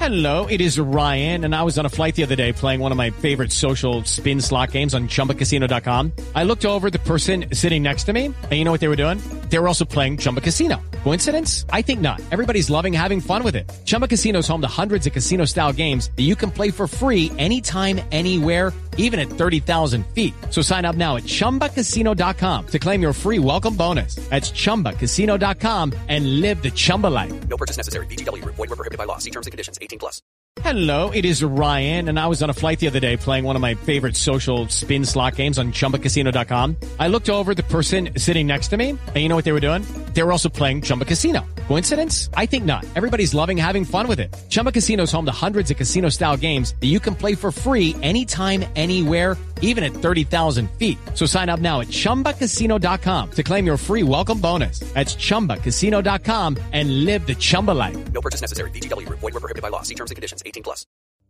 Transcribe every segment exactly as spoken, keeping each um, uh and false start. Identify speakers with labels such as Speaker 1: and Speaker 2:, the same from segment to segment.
Speaker 1: Hello, it is Ryan, and I was on a flight the other day playing one of my favorite social spin slot games on Chumba Casino dot com. I looked over at the person sitting next to me, and you know what they were doing? They were also playing Chumba Casino. Coincidence? I think not. Everybody's loving having fun with it. Chumba Casino is home to hundreds of casino-style games that you can play for free anytime, anywhere, even at thirty thousand feet. So sign up now at Chumba Casino dot com to claim your free welcome bonus. That's Chumba Casino dot com and live the Chumba life.
Speaker 2: No purchase necessary. V G W. Void where prohibited by law. See terms and conditions. eighteen plus.
Speaker 1: Hello, it is Ryan, and I was on a flight the other day playing one of my favorite social spin slot games on Chumba Casino dot com. I looked over at the person sitting next to me, and you know what they were doing? They were also playing Chumba Casino. Coincidence? I think not. Everybody's loving having fun with it. Chumba Casino is home to hundreds of casino-style games that you can play for free anytime, anywhere, even at thirty thousand feet. So sign up now at Chumba Casino dot com to claim your free welcome bonus. That's Chumba Casino dot com and live the Chumba life.
Speaker 2: No purchase necessary. V G W. Void where prohibited by law. See terms and conditions. eighteen plus.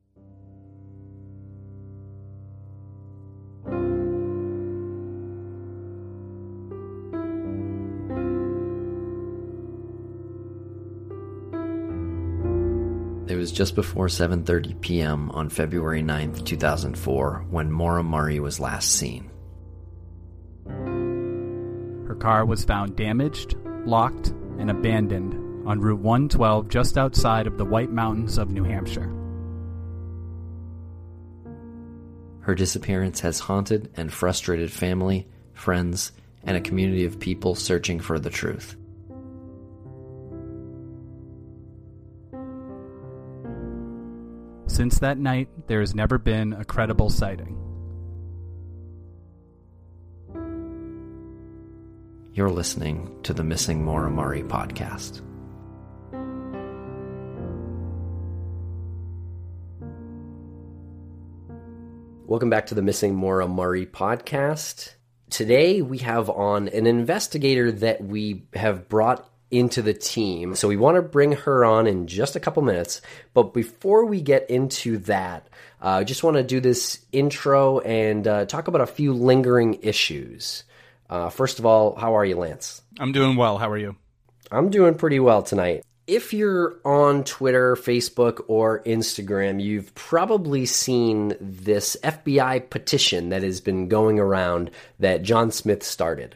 Speaker 3: It was just before seven thirty p.m. on February ninth, two thousand four, when Maura Murray was last seen.
Speaker 4: Her car was found damaged, locked, and abandoned on Route one twelve just outside of the White Mountains of New Hampshire.
Speaker 3: Her disappearance has haunted and frustrated family, friends, and a community of people searching for the truth.
Speaker 4: Since that night, there has never been a credible sighting.
Speaker 3: You're listening to the Missing Maura Murray podcast.
Speaker 5: Welcome back to the Missing Maura Murray podcast. Today we have on an investigator that we have brought into the team. So we want to bring her on in just a couple minutes. But before we get into that, uh, I just want to do this intro and uh, talk about a few lingering issues. Uh, first of all, how are you, Lance?
Speaker 4: I'm doing well. How are you?
Speaker 5: I'm doing pretty well tonight. If you're on Twitter, Facebook, or Instagram, you've probably seen this F B I petition that has been going around that John Smith started.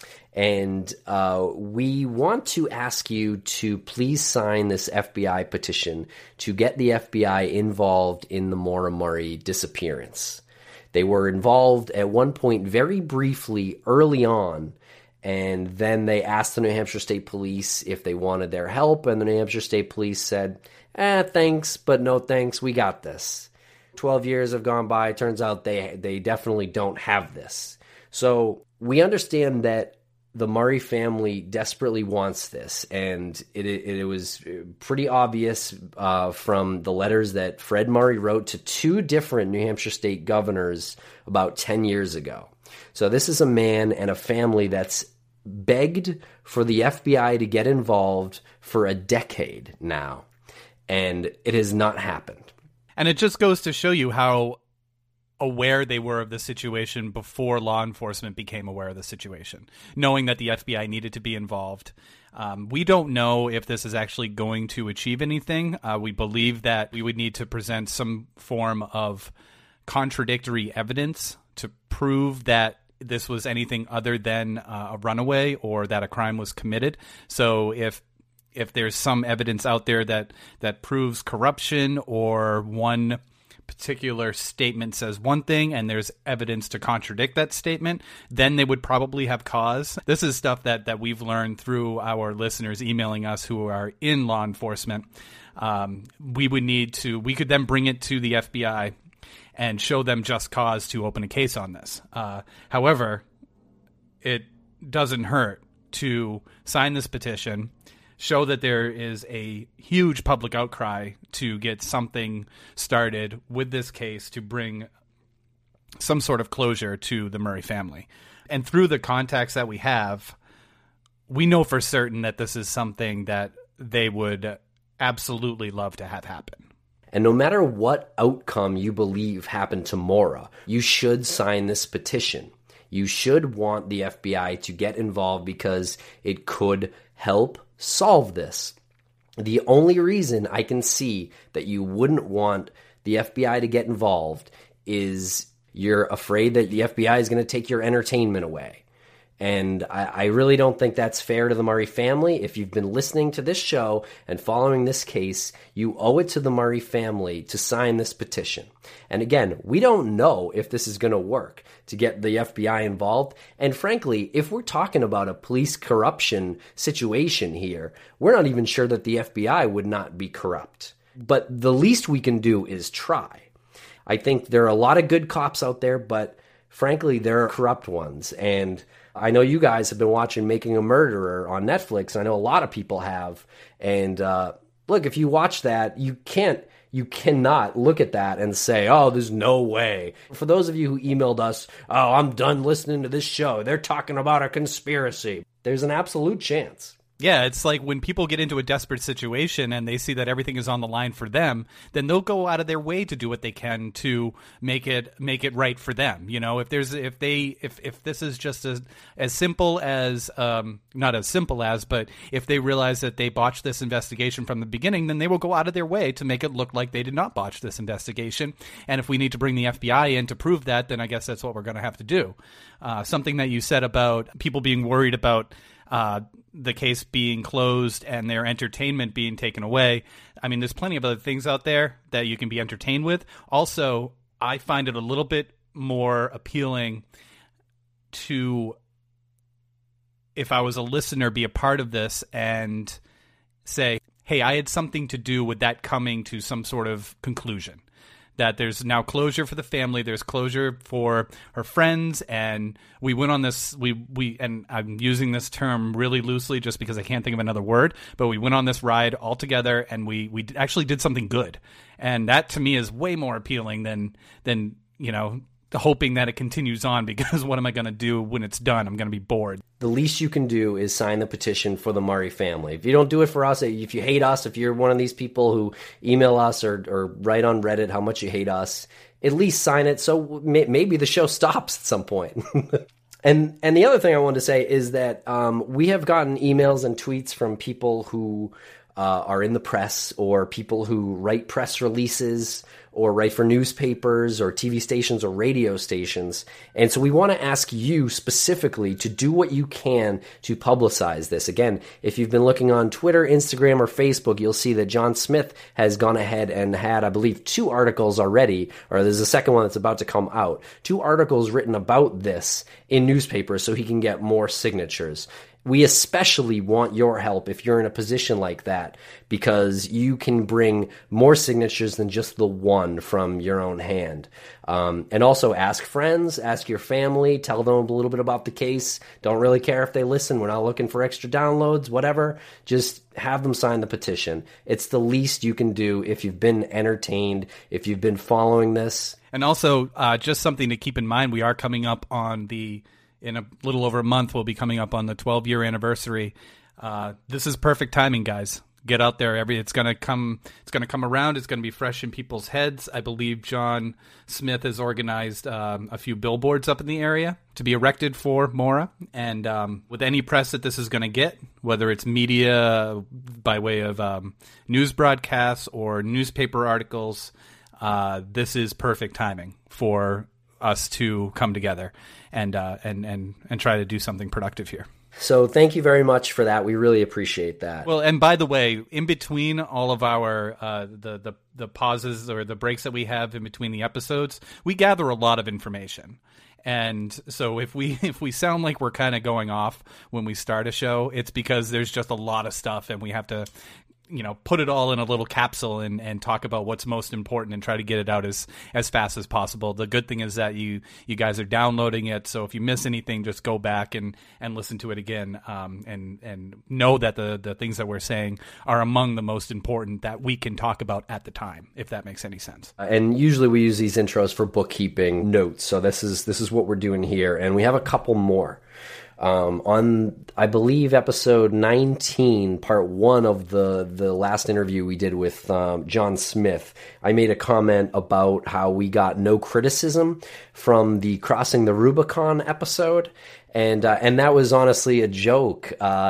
Speaker 5: And uh, we want to ask you to please sign this F B I petition to get the F B I involved in the Maura Murray disappearance. They were involved at one point very briefly early on, and then they asked the New Hampshire State Police if they wanted their help, and the New Hampshire State Police said, eh, thanks, but no thanks, we got this. Twelve years have gone by, turns out they they definitely don't have this. So we understand that the Murray family desperately wants this, and it, it, it was pretty obvious uh, from the letters that Fred Murray wrote to two different New Hampshire state governors about ten years ago. So this is a man and a family that's begged for the F B I to get involved for a decade now, and it has not happened.
Speaker 4: And it just goes to show you how aware they were of the situation before law enforcement became aware of the situation, knowing that the F B I needed to be involved. Um, we don't know if this is actually going to achieve anything. Uh, we believe that we would need to present some form of contradictory evidence to prove that this was anything other than uh, a runaway or that a crime was committed. So if if there's some evidence out there that that proves corruption, or one particular statement says one thing and there's evidence to contradict that statement, then they would probably have cause. This is stuff that, that we've learned through our listeners emailing us who are in law enforcement. Um, we would need to, we could then bring it to the F B I and show them just cause to open a case on this. Uh, however, it doesn't hurt to sign this petition, show that there is a huge public outcry to get something started with this case to bring some sort of closure to the Murray family. And through the contacts that we have, we know for certain that this is something that they would absolutely love to have happen.
Speaker 5: And no matter what outcome you believe happened to Maura, you should sign this petition. You should want the F B I to get involved because it could help solve this. The only reason I can see that you wouldn't want the F B I to get involved is you're afraid that the F B I is going to take your entertainment away. And I, I really don't think that's fair to the Murray family. If you've been listening to this show and following this case, you owe it to the Murray family to sign this petition. And again, we don't know if this is going to work to get the F B I involved. And frankly, if we're talking about a police corruption situation here, we're not even sure that the F B I would not be corrupt. But the least we can do is try. I think there are a lot of good cops out there, but frankly, there are corrupt ones. And I know you guys have been watching Making a Murderer on Netflix. I know a lot of people have. And uh, look, if you watch that, you can't, you cannot look at that and say, oh, there's no way. For those of you who emailed us, oh, I'm done listening to this show. They're talking about a conspiracy. There's an absolute chance.
Speaker 4: Yeah, it's like when people get into a desperate situation and they see that everything is on the line for them, then they'll go out of their way to do what they can to make it make it right for them. You know, if there's if they if if this is just as as simple as um not as simple as, but if they realize that they botched this investigation from the beginning, then they will go out of their way to make it look like they did not botch this investigation. And if we need to bring the F B I in to prove that, then I guess that's what we're going to have to do. Uh, something that you said about people being worried about Uh, the case being closed and their entertainment being taken away. I mean, there's plenty of other things out there that you can be entertained with. Also, I find it a little bit more appealing to, if I was a listener, be a part of this and say, hey, I had something to do with that coming to some sort of conclusion. That there's now closure for the family, there's closure for her friends, and we went on this, we, we, and I'm using this term really loosely just because I can't think of another word, but we went on this ride all together, and we, we actually did something good. And that to me is way more appealing than, than, you know, hoping that it continues on, because what am I going to do when it's done? I'm going to be bored.
Speaker 5: The least you can do is sign the petition for the Murray family. If you don't do it for us, if you hate us, if you're one of these people who email us or, or write on Reddit how much you hate us, at least sign it so may, maybe the show stops at some point. and and the other thing I wanted to say is that um, we have gotten emails and tweets from people who uh, are in the press, or people who write press releases or write for newspapers or T V stations or radio stations. And so we want to ask you specifically to do what you can to publicize this. Again, if you've been looking on Twitter, Instagram, or Facebook, you'll see that John Smith has gone ahead and had, I believe, two articles already, or there's a second one that's about to come out, two articles written about this in newspapers so he can get more signatures. We especially want your help if you're in a position like that, because you can bring more signatures than just the one from your own hand. Um, and also ask friends, ask your family, tell them a little bit about the case. Don't really care if they listen. We're not looking for extra downloads, whatever. Just have them sign the petition. It's the least you can do if you've been entertained, if you've been following this.
Speaker 4: And also, uh, just something to keep in mind, we are coming up on the... in a little over a month, we'll be coming up on the twelve-year anniversary. Uh, this is perfect timing, guys. Get out there. Every it's gonna come. It's gonna come around. It's gonna be fresh in people's heads. I believe John Smith has organized um, a few billboards up in the area to be erected for Maura. And um, with any press that this is gonna get, whether it's media by way of um, news broadcasts or newspaper articles, uh, this is perfect timing for us to come together and uh, and and and try to do something productive here.
Speaker 5: So thank you very much for that. We really appreciate that.
Speaker 4: Well, and by the way, in between all of our uh, the the the pauses or the breaks that we have in between the episodes, we gather a lot of information. And so if we if we sound like we're kind of going off when we start a show, it's because there's just a lot of stuff, and we have to, you know, put it all in a little capsule and, and talk about what's most important and try to get it out as, as fast as possible. The good thing is that you, you guys are downloading it. So if you miss anything, just go back and, and listen to it again. Um, and, and know that the, the things that we're saying are among the most important that we can talk about at the time, if that makes any sense.
Speaker 5: And usually we use these intros for bookkeeping notes. So this is, this is what we're doing here. And we have a couple more. Um, on, I believe, episode nineteen, part one of the, the last interview we did with um, John Smith, I made a comment about how we got no criticism from the Crossing the Rubicon episode, and uh, and that was honestly a joke. Uh,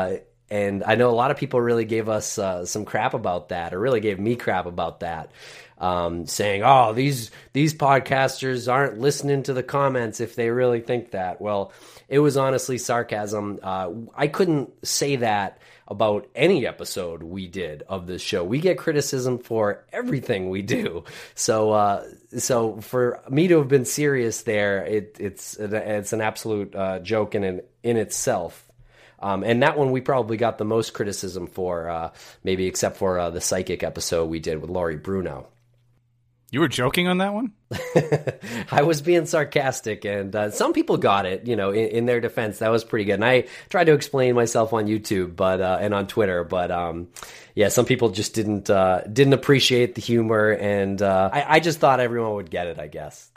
Speaker 5: and I know a lot of people really gave us uh, some crap about that, or really gave me crap about that, um, saying, "Oh, these these podcasters aren't listening to the comments if they really think that." Well, it was honestly sarcasm. Uh, I couldn't say that about any episode we did of this show. We get criticism for everything we do. So, uh, so for me to have been serious there, it, it's it's an absolute uh, joke in in, in itself. Um, and that one we probably got the most criticism for, uh, maybe except for uh, the psychic episode we did with Laurie Bruno.
Speaker 4: You were joking on that one?
Speaker 5: I was being sarcastic, and uh, some people got it, you know, in, in their defense. That was pretty good. And I tried to explain myself on YouTube but uh, and on Twitter, but um, yeah, some people just didn't uh, didn't appreciate the humor, and uh, I, I just thought everyone would get it, I guess.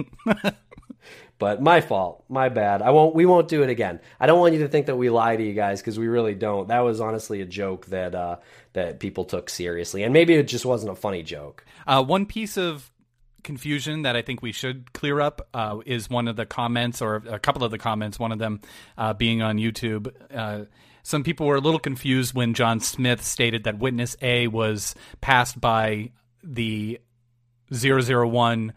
Speaker 5: But my fault, my bad. I won't. We won't do it again. I don't want you to think that we lie to you guys, because we really don't. That was honestly a joke that uh, that people took seriously, and maybe it just wasn't a funny joke.
Speaker 4: Uh, one piece of confusion that I think we should clear up uh, is one of the comments, or a couple of the comments. One of them uh, being on YouTube. Uh, some people were a little confused when John Smith stated that Witness A was passed by the zero zero one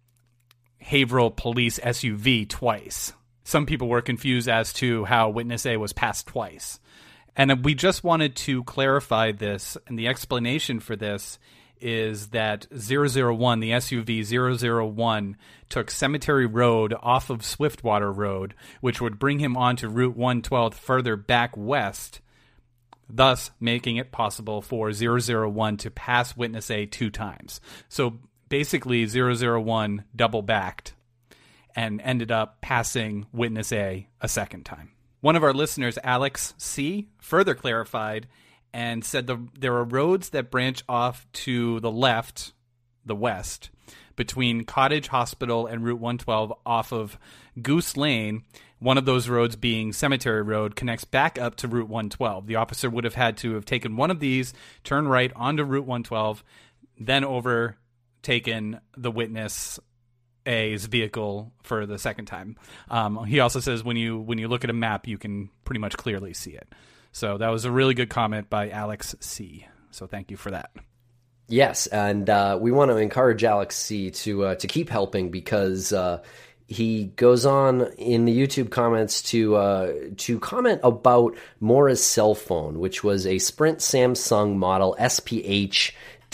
Speaker 4: Haverhill Police S U V twice. Some people were confused as to how Witness A was passed twice. And we just wanted to clarify this, and the explanation for this is that zero zero one, the S U V zero zero one, took Cemetery Road off of Swiftwater Road, which would bring him onto Route one twelve further back west, thus making it possible for zero zero one to pass Witness A two times. So basically, zero zero one double-backed and ended up passing Witness A a second time. One of our listeners, Alex C., further clarified and said the, there are roads that branch off to the left, the west, between Cottage Hospital and Route one twelve off of Goose Lane. One of those roads, being Cemetery Road, connects back up to Route one twelve. The officer would have had to have taken one of these, turn right onto Route one twelve, then over taken the Witness A's vehicle for the second time. Um, he also says when you when you look at a map, you can pretty much clearly see it. So that was a really good comment by Alex C. So thank you for that.
Speaker 5: Yes, and uh, we want to encourage Alex C. to uh, to keep helping, because uh, he goes on in the YouTube comments to uh, to comment about Maura's cell phone, which was a Sprint Samsung model S P H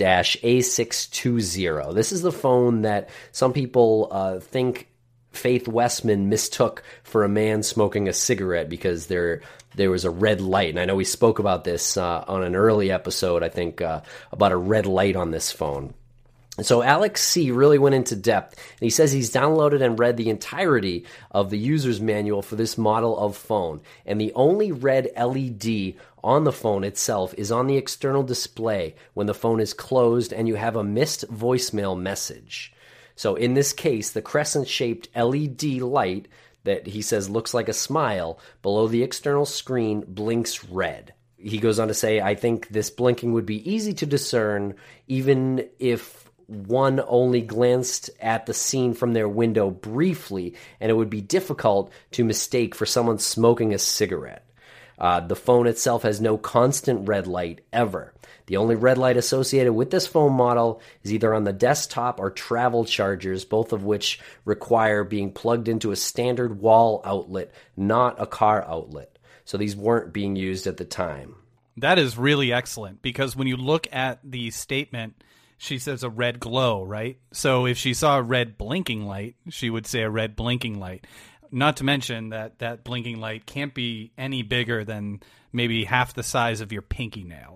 Speaker 5: A six twenty. This is the phone that some people uh, think Faith Westman mistook for a man smoking a cigarette because there there was a red light. And I know we spoke about this uh, on an early episode, I think, uh, about a red light on this phone. So Alex C. really went into depth, and he says he's downloaded and read the entirety of the user's manual for this model of phone, and the only red L E D on the phone itself is on the external display when the phone is closed and you have a missed voicemail message. So in this case, the crescent-shaped L E D light that he says looks like a smile below the external screen blinks red. He goes on to say, I think this blinking would be easy to discern even if one only glanced at the scene from their window briefly, and it would be difficult to mistake for someone smoking a cigarette. Uh, the phone itself has no constant red light ever. The only red light associated with this phone model is either on the desktop or travel chargers, both of which require being plugged into a standard wall outlet, not a car outlet. So these weren't being used at the time.
Speaker 4: That is really excellent, because when you look at the statement, she says a red glow, right? So if she saw a red blinking light, she would say a red blinking light. Not to mention that that blinking light can't be any bigger than maybe half the size of your pinky nail.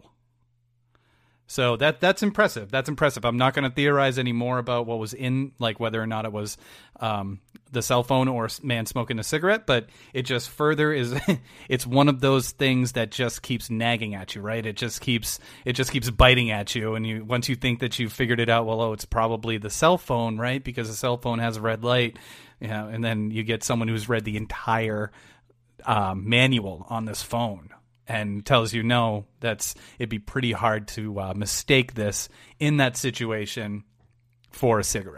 Speaker 4: So that that's impressive. That's impressive. I'm not going to theorize any more about what was in, like whether or not it was um, the cell phone or man smoking a cigarette, but it just further is, it's one of those things that just keeps nagging at you, right? It just keeps, it just keeps biting at you. And you, once you think that you've figured it out, well, oh, it's probably the cell phone, right? Because the cell phone has a red light, you know, and then you get someone who's read the entire um, manual on this phone and tells you, no, that's it'd be pretty hard to uh, mistake this in that situation for a cigarette.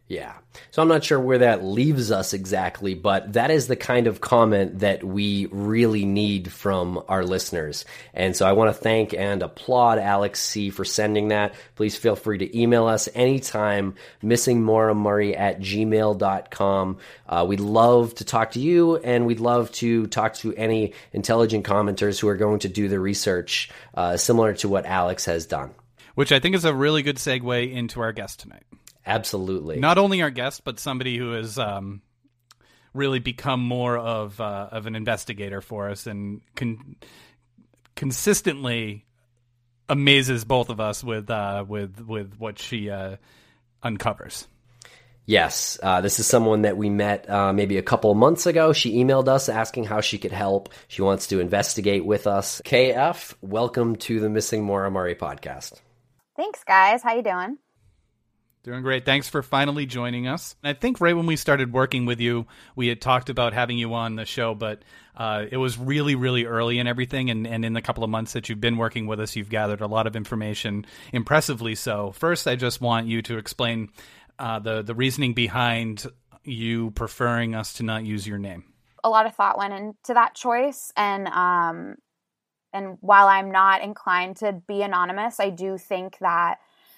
Speaker 5: Yeah. So I'm not sure where that leaves us exactly, but that is the kind of comment that we really need from our listeners. And so I want to thank and applaud Alex C. for sending that. Please feel free to email us anytime, missing maura murray at gmail dot com. Uh, we'd love to talk to you, and we'd love to talk to any intelligent commenters who are going to do the research uh, similar to what Alex has done.
Speaker 4: Which I think is a really good segue into our guest tonight.
Speaker 5: Absolutely.
Speaker 4: Not only our guest, but somebody who has um, really become more of uh, of an investigator for us and con- consistently amazes both of us with uh, with with what she uh, uncovers.
Speaker 5: Yes, uh, this is someone that we met uh, maybe a couple of months ago. She emailed us asking how she could help. She wants to investigate with us. K F, welcome to the Missing Maura Murray podcast.
Speaker 6: Thanks, guys. How you doing?
Speaker 4: Doing great. Thanks for finally joining us. I think right when we started working with you, we had talked about having you on the show, but uh, it was really, really early in everything. And, and in the couple of months that you've been working with us, you've gathered a lot of information, impressively so. First, I just want you to explain uh, the, the reasoning behind you preferring us to not use your name.
Speaker 6: A lot of thought went into that choice. And, um, and while I'm not inclined to be anonymous, I do think that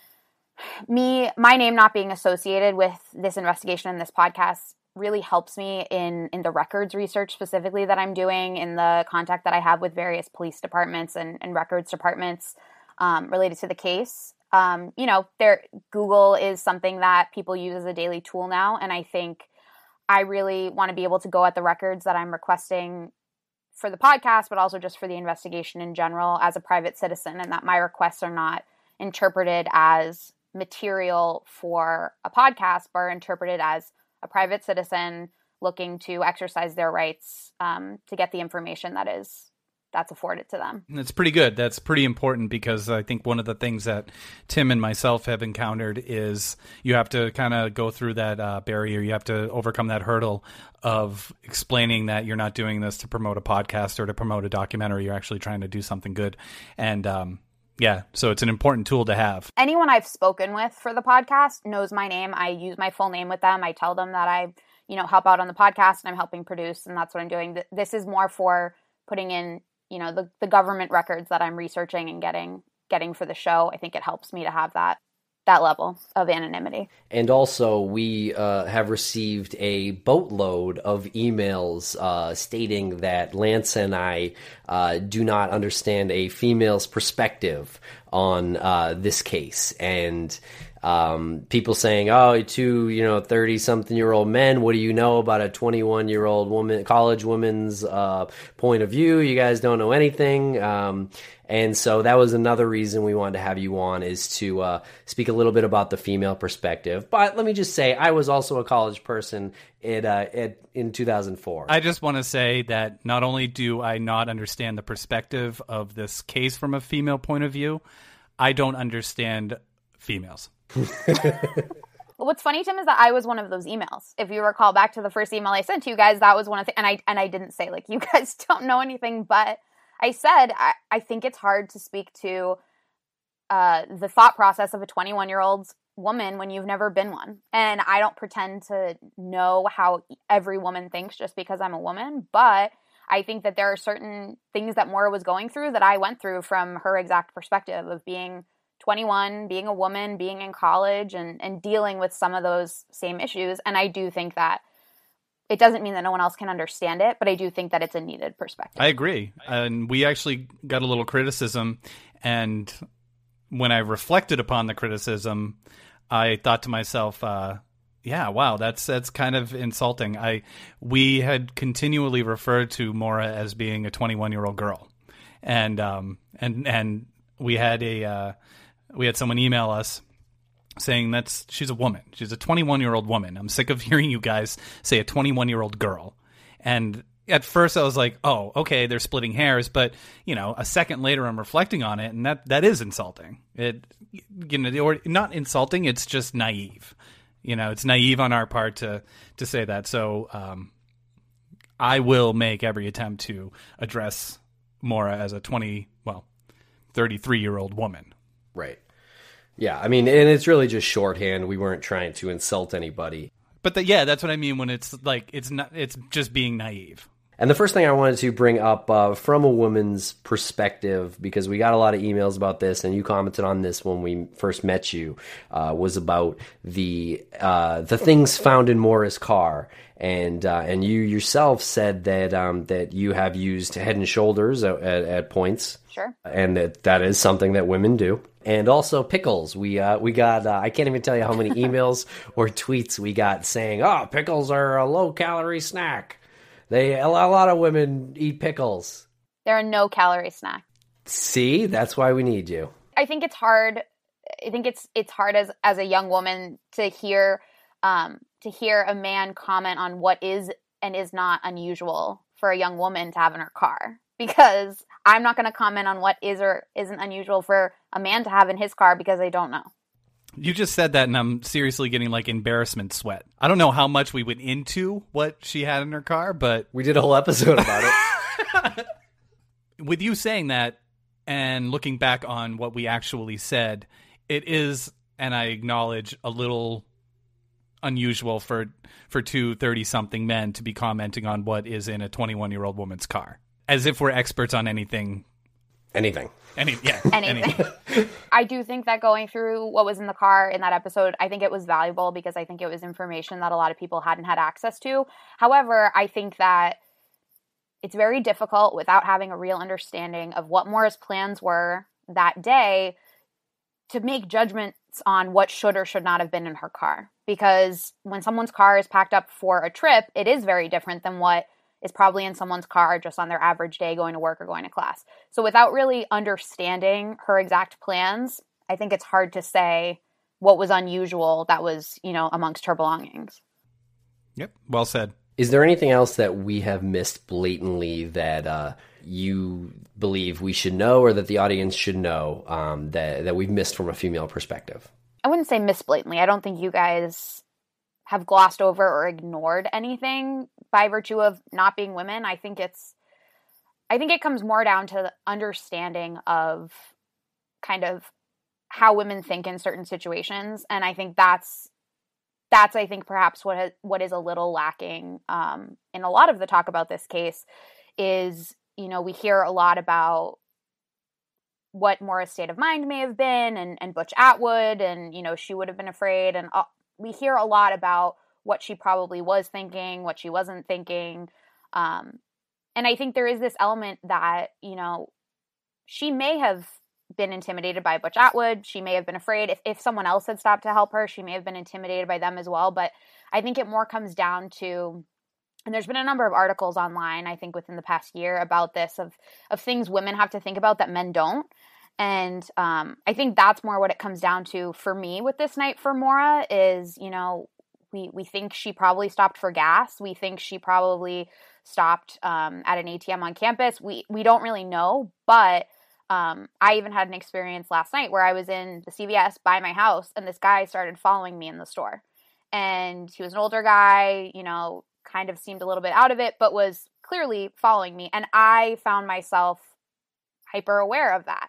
Speaker 6: Me, my name not being associated with this investigation and this podcast really helps me in, in the records research specifically that I'm doing, in the contact that I have with various police departments and, and records departments um, related to the case. Um, you know, there Google is something that people use as a daily tool now, and I think I really want to be able to go at the records that I'm requesting for the podcast, but also just for the investigation in general as a private citizen, and that my requests are not interpreted as material for a podcast, but are interpreted as a private citizen looking to exercise their rights um, to get the information that is that's afforded to them.
Speaker 4: That's pretty good. That's pretty important, because I think one of the things that Tim and myself have encountered is you have to kind of go through that uh, barrier. You have to overcome that hurdle of explaining that you're not doing this to promote a podcast or to promote a documentary. You're actually trying to do something good. And um, yeah, so it's an important tool to have.
Speaker 6: Anyone I've spoken with for the podcast knows my name. I use my full name with them. I tell them that I, you know, help out on the podcast and I'm helping produce, and that's what I'm doing. This is more for putting in, you know, the, the government records that I'm researching and getting getting for the show. I think it helps me to have that that level of anonymity.
Speaker 5: And also, we uh, have received a boatload of emails uh, stating that Lance and I uh, do not understand a female's perspective on uh, this case. And um, people saying, oh, two, you know, thirty-something-year-old men, what do you know about a twenty-one-year-old woman, college woman's uh, point of view? You guys don't know anything. Um, and so that was another reason we wanted to have you on, is to uh, speak a little bit about the female perspective. But let me just say, I was also a college person at, uh, at, in two thousand four.
Speaker 4: I just want to say that not only do I not understand the perspective of this case from a female point of view, I don't understand females.
Speaker 6: What's funny, Tim, is that I was one of those emails. If you recall back to the first email I sent to you guys, that was one of the, and I and I didn't say, like, you guys don't know anything, but I said, I, I think it's hard to speak to uh, the thought process of a twenty-one-year-old woman when you've never been one. And I don't pretend to know how every woman thinks just because I'm a woman, but I think that there are certain things that Maura was going through that I went through from her exact perspective of being twenty-one, being a woman, being in college, and, and dealing with some of those same issues. And I do think that it doesn't mean that no one else can understand it, but I do think that it's a needed perspective.
Speaker 4: I agree. And we actually got a little criticism. And when I reflected upon the criticism, I thought to myself, uh, yeah, wow, that's that's kind of insulting. I we had continually referred to Maura as being a twenty-one-year-old girl. And um and and we had a uh, we had someone email us saying that's she's a woman. She's a twenty-one-year-old woman. I'm sick of hearing you guys say a twenty-one-year-old girl. And at first I was like, oh, okay, they're splitting hairs. But, you know, a second later I'm reflecting on it, and that, that is insulting. It, you know, or not insulting, it's just naive. You know, it's naive on our part to, to say that. So um, I will make every attempt to address Maura as a twenty, well, thirty-three-year-old woman.
Speaker 5: Right. Yeah, I mean, and it's really just shorthand. We weren't trying to insult anybody.
Speaker 4: But the, yeah, that's what I mean when it's like it's not it's just being naive.
Speaker 5: And the first thing I wanted to bring up uh, from a woman's perspective, because we got a lot of emails about this, and you commented on this when we first met you, uh, was about the uh, the things found in Maura's car. And uh, and you yourself said that um, that you have used Head and Shoulders at, at, at points.
Speaker 6: Sure.
Speaker 5: And that that is something that women do. And also pickles. We uh, we got, uh, I can't even tell you how many emails or tweets we got saying, oh, pickles are a low-calorie snack. They A lot of women eat pickles.
Speaker 6: They're a no-calorie snack.
Speaker 5: See? That's why we need you.
Speaker 6: I think it's hard. I think it's it's hard as, as a young woman to hear um, to hear a man comment on what is and is not unusual for a young woman to have in her car. Because I'm not going to comment on what is or isn't unusual for a man to have in his car because I don't know.
Speaker 4: You just said that, and I'm seriously getting like embarrassment sweat. I don't know how much we went into what she had in her car, but
Speaker 5: we did a whole episode about it.
Speaker 4: With you saying that and looking back on what we actually said, it is, and I acknowledge, a little unusual for for two thirty-something men to be commenting on what is in a twenty-one-year-old woman's car. As if we're experts on anything.
Speaker 5: Anything.
Speaker 4: Any, yeah.
Speaker 6: Anything. anything. I do think that going through what was in the car in that episode, I think it was valuable because I think it was information that a lot of people hadn't had access to. However, I think that it's very difficult without having a real understanding of what Maura's plans were that day to make judgments on what should or should not have been in her car. Because when someone's car is packed up for a trip, it is very different than what is probably in someone's car just on their average day going to work or going to class. So without really understanding her exact plans, I think it's hard to say what was unusual that was, you know, amongst her belongings.
Speaker 4: Yep. Well said.
Speaker 5: Is there anything else that we have missed blatantly that uh, you believe we should know or that the audience should know um, that, that we've missed from a female perspective?
Speaker 6: I wouldn't say miss blatantly. I don't think you guys have glossed over or ignored anything by virtue of not being women. I think it's, I think it comes more down to the understanding of kind of how women think in certain situations. And I think that's, that's, I think perhaps what, has, what is a little lacking um, in a lot of the talk about this case is, you know, we hear a lot about what Maura's state of mind may have been and, and Butch Atwood and, you know, she would have been afraid and all, we hear a lot about what she probably was thinking, what she wasn't thinking. Um, and I think there is this element that, you know, she may have been intimidated by Butch Atwood. She may have been afraid. If, if someone else had stopped to help her, she may have been intimidated by them as well. But I think it more comes down to, and there's been a number of articles online, I think within the past year about this, of, of things women have to think about that men don't. And um, I think that's more what it comes down to for me with this night for Maura is, you know, we, we think she probably stopped for gas. We think she probably stopped um, at an A T M on campus. We, we don't really know, but um, I even had an experience last night where I was in the C V S by my house and this guy started following me in the store. And he was an older guy, you know, kind of seemed a little bit out of it, but was clearly following me. And I found myself hyper aware of that.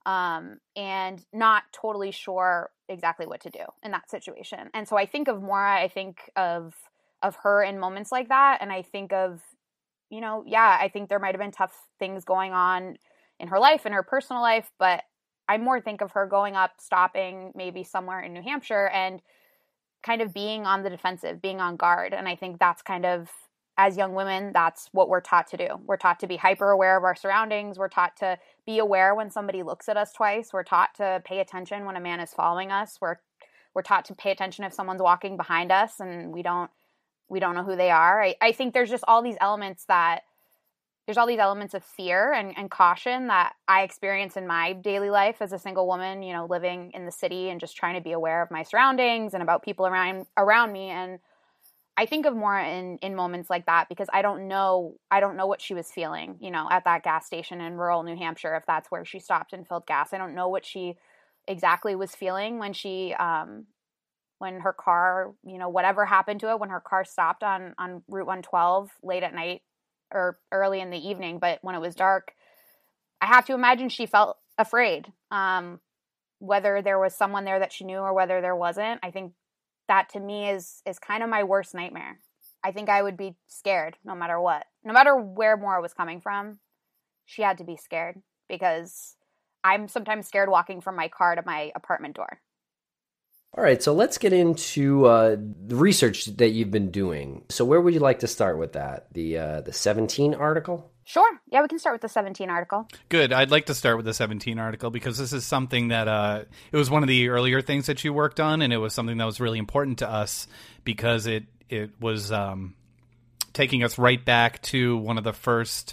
Speaker 6: Um, and not totally sure exactly what to do in that situation. And so I think of Maura, I think of, of her in moments like that. And I think of, you know, yeah, I think there might've been tough things going on in her life, in her personal life, but I more think of her going up, stopping maybe somewhere in New Hampshire and kind of being on the defensive, being on guard. And I think that's kind of, as young women, that's what we're taught to do. We're taught to be hyper aware of our surroundings. We're taught to be aware when somebody looks at us twice. We're taught to pay attention when a man is following us. We're we're taught to pay attention if someone's walking behind us and we don't we don't know who they are. I, I think there's just all these elements that there's all these elements of fear and, and caution that I experience in my daily life as a single woman, you know, living in the city and just trying to be aware of my surroundings and about people around around me. And I think of Maura in, in moments like that because I don't know, I don't know what she was feeling, you know, at that gas station in rural New Hampshire, if that's where she stopped and filled gas. I don't know what she exactly was feeling when she, um, when her car, you know, whatever happened to it, when her car stopped on, on Route one twelve late at night or early in the evening. But when it was dark, I have to imagine she felt afraid. Um, whether there was someone there that she knew or whether there wasn't, I think that to me is is kind of my worst nightmare. I think I would be scared no matter what. No matter where Maura was coming from, she had to be scared, because I'm sometimes scared walking from my car to my apartment door.
Speaker 5: All right, so let's get into uh, the research that you've been doing. So where would you like to start with that? The uh, the seventeen article?
Speaker 6: Sure. Yeah, we can start with the seventeen article.
Speaker 4: Good. I'd like to start with the seventeen article, because this is something that uh, it was one of the earlier things that you worked on, and it was something that was really important to us because it it was um, taking us right back to one of the first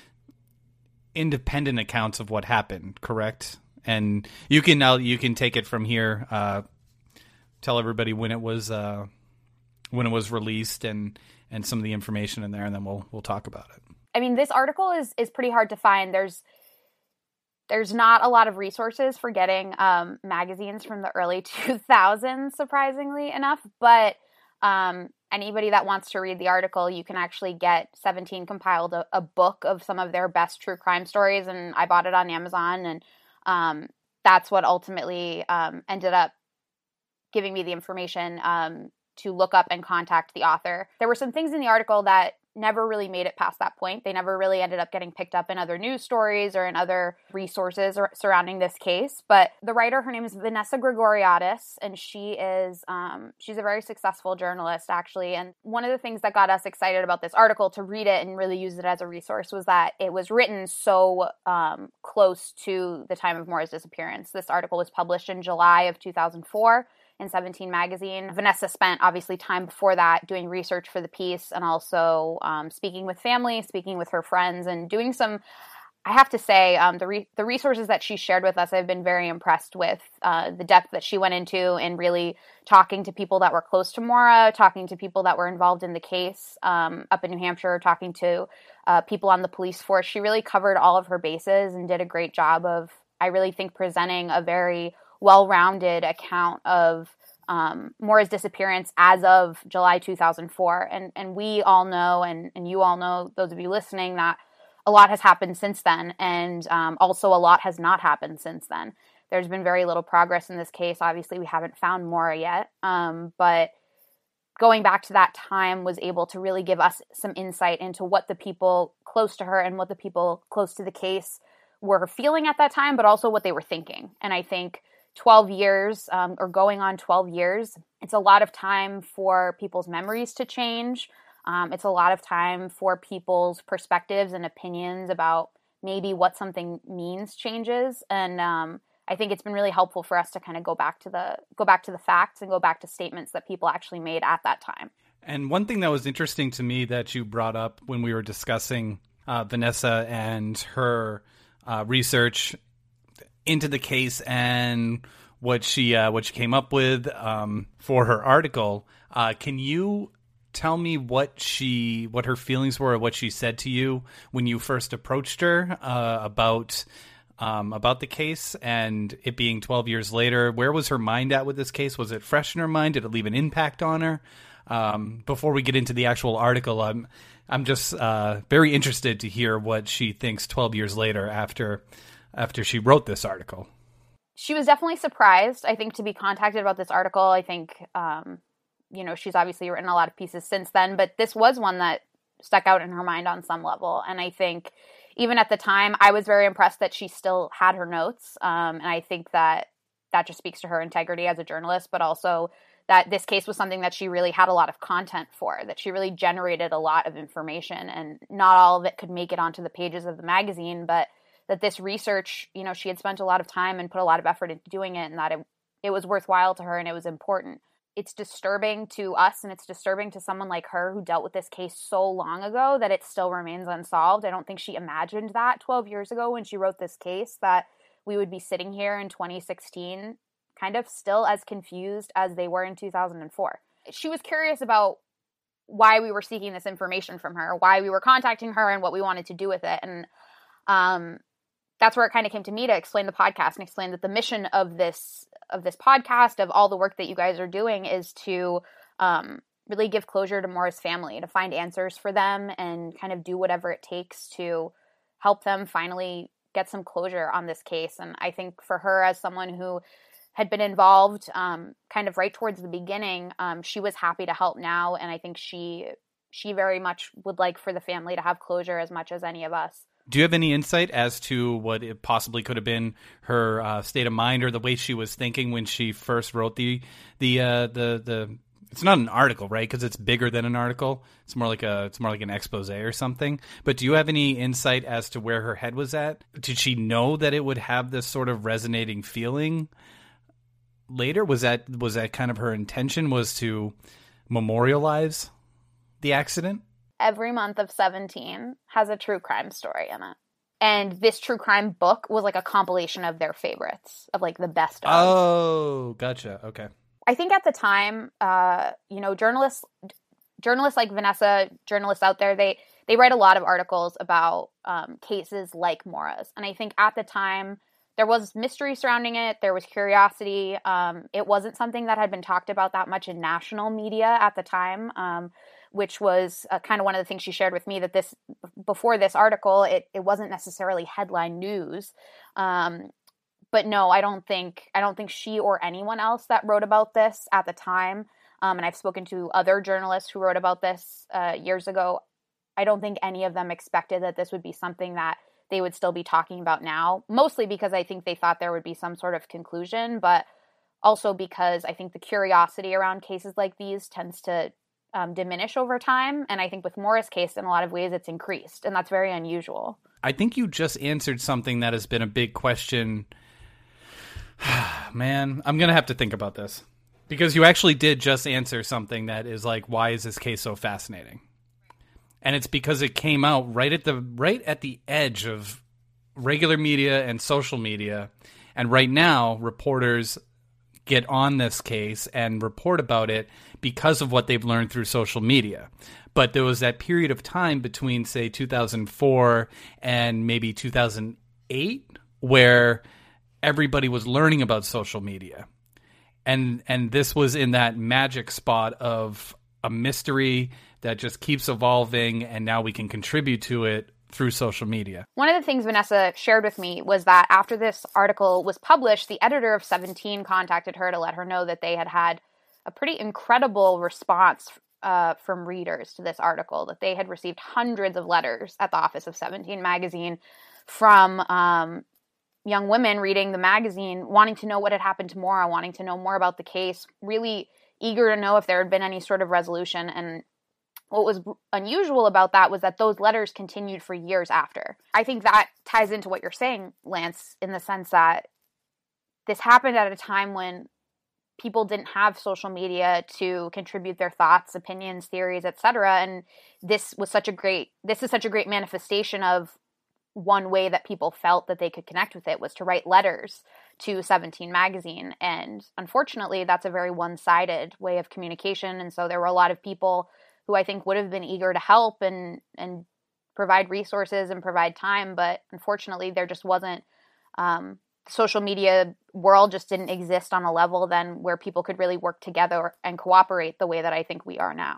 Speaker 4: independent accounts of what happened. Correct? And you can now you can take it from here. Uh, tell everybody when it was uh, when it was released and, and some of the information in there, and then we'll we'll talk about it.
Speaker 6: I mean, this article is is pretty hard to find. There's there's not a lot of resources for getting um, magazines from the early two thousands, surprisingly enough. But um, anybody that wants to read the article, you can actually get seventeen compiled a, a book of some of their best true crime stories, and I bought it on Amazon, and um, that's what ultimately um, ended up giving me the information um, to look up and contact the author. There were some things in the article that never really made it past that point. They never really ended up getting picked up in other news stories or in other resources or surrounding this case. But the writer, her name is Vanessa Grigoriadis, and she is um, she's a very successful journalist, actually. And one of the things that got us excited about this article to read it and really use it as a resource was that it was written so um, close to the time of Maura's disappearance. This article was published in July of two thousand four. In seventeen magazine. Vanessa spent obviously time before that doing research for the piece, and also um, speaking with family, speaking with her friends, and doing some, I have to say, um, the re- the resources that she shared with us, I've been very impressed with uh, the depth that she went into in really talking to people that were close to Maura, talking to people that were involved in the case um, up in New Hampshire, talking to uh, people on the police force. She really covered all of her bases and did a great job of, I really think, presenting a very well-rounded account of um, Maura's disappearance as of July two thousand four. And and we all know, and, and you all know, those of you listening, that a lot has happened since then. And um, also a lot has not happened since then. There's been very little progress in this case. Obviously, we haven't found Maura yet. Um, but going back to that time was able to really give us some insight into what the people close to her and what the people close to the case were feeling at that time, but also what they were thinking. And I think twelve years um, or going on twelve years, it's a lot of time for people's memories to change. Um, it's a lot of time for people's perspectives and opinions about maybe what something means changes. And um, I think it's been really helpful for us to kind of go back to the go back to the facts and go back to statements that people actually made at that time.
Speaker 4: And one thing that was interesting to me that you brought up when we were discussing uh, Vanessa and her uh, research into the case and what she uh, what she came up with um, for her article. Uh, can you tell me what she what her feelings were, or what she said to you when you first approached her uh, about um, about the case, and it being twelve years later? Where was her mind at with this case? Was it fresh in her mind? Did it leave an impact on her? Um, before we get into the actual article, I'm I'm just uh, very interested to hear what she thinks twelve years later after. after she wrote this article.
Speaker 6: She was definitely surprised, I think, to be contacted about this article. I think, um, you know, she's obviously written a lot of pieces since then, but this was one that stuck out in her mind on some level. And I think even at the time, I was very impressed that she still had her notes. Um, and I think that that just speaks to her integrity as a journalist, but also that this case was something that she really had a lot of content for, that she really generated a lot of information, and not all of it could make it onto the pages of the magazine, but that this research, you know, she had spent a lot of time and put a lot of effort into doing it, and that it, it was worthwhile to her and it was important. It's disturbing to us, and it's disturbing to someone like her who dealt with this case so long ago that it still remains unsolved. I don't think she imagined that twelve years ago when she wrote this case, that we would be sitting here in twenty sixteen kind of still as confused as they were in two thousand four. She was curious about why we were seeking this information from her, why we were contacting her, and what we wanted to do with it. And um, that's where it kind of came to me to explain the podcast and explain that the mission of this of this podcast, of all the work that you guys are doing, is to um, really give closure to Maura's family, to find answers for them, and kind of do whatever it takes to help them finally get some closure on this case. And I think for her, as someone who had been involved um, kind of right towards the beginning, um, she was happy to help now. And I think she she very much would like for the family to have closure as much as any of us.
Speaker 4: Do you have any insight as to what it possibly could have been her uh, state of mind or the way she was thinking when she first wrote the the uh, the the? It's not an article, right? Because it's bigger than an article. It's more like a it's more like an expose or something. But do you have any insight as to where her head was at? Did she know that it would have this sort of resonating feeling later? Was that was that kind of her intention, was to memorialize the accident?
Speaker 6: Every month of seventeen has a true crime story in it. And this true crime book was like a compilation of their favorites, of like the best of.
Speaker 4: Oh, gotcha. Okay.
Speaker 6: I think at the time, uh, you know, journalists, journalists like Vanessa, journalists out there, they they write a lot of articles about um, cases like Maura's. And I think at the time, there was mystery surrounding it. There was curiosity. Um, it wasn't something that had been talked about that much in national media at the time, um, which was uh, kind of one of the things she shared with me, that this, before this article, it, it wasn't necessarily headline news. Um, but no, I don't think, I don't think she or anyone else that wrote about this at the time, um, and I've spoken to other journalists who wrote about this uh, years ago, I don't think any of them expected that this would be something that they would still be talking about now, mostly because I think they thought there would be some sort of conclusion, but also because I think the curiosity around cases like these tends to um, diminish over time. And I think with Maura's case, in a lot of ways, it's increased, and that's very unusual.
Speaker 4: I think you just answered something that has been a big question. Man, I'm going to have to think about this, because you actually did just answer something that is like, why is this case so fascinating? And it's because it came out right at the right at the edge of regular media and social media. And right now, reporters get on this case and report about it because of what they've learned through social media. But there was that period of time between, say, two thousand four and maybe two thousand eight where everybody was learning about social media. And and this was in that magic spot of a mystery that just keeps evolving, and now we can contribute to it through social media.
Speaker 6: One of the things Vanessa shared with me was that after this article was published, the editor of seventeen contacted her to let her know that they had had a pretty incredible response uh, from readers to this article, that they had received hundreds of letters at the office of seventeen magazine from um, young women reading the magazine, wanting to know what had happened to Maura, wanting to know more about the case, really eager to know if there had been any sort of resolution. And what was unusual about that was that those letters continued for years after. I think that ties into what you're saying, Lance, in the sense that this happened at a time when people didn't have social media to contribute their thoughts, opinions, theories, et cetera. And this was such a great, this is such a great manifestation of one way that people felt that they could connect with it, was to write letters to seventeen magazine. And unfortunately, that's a very one-sided way of communication. And so there were a lot of people who I think would have been eager to help and, and provide resources and provide time. But unfortunately, there just wasn't, um, the social media world just didn't exist on a level then where people could really work together and cooperate the way that I think we are now.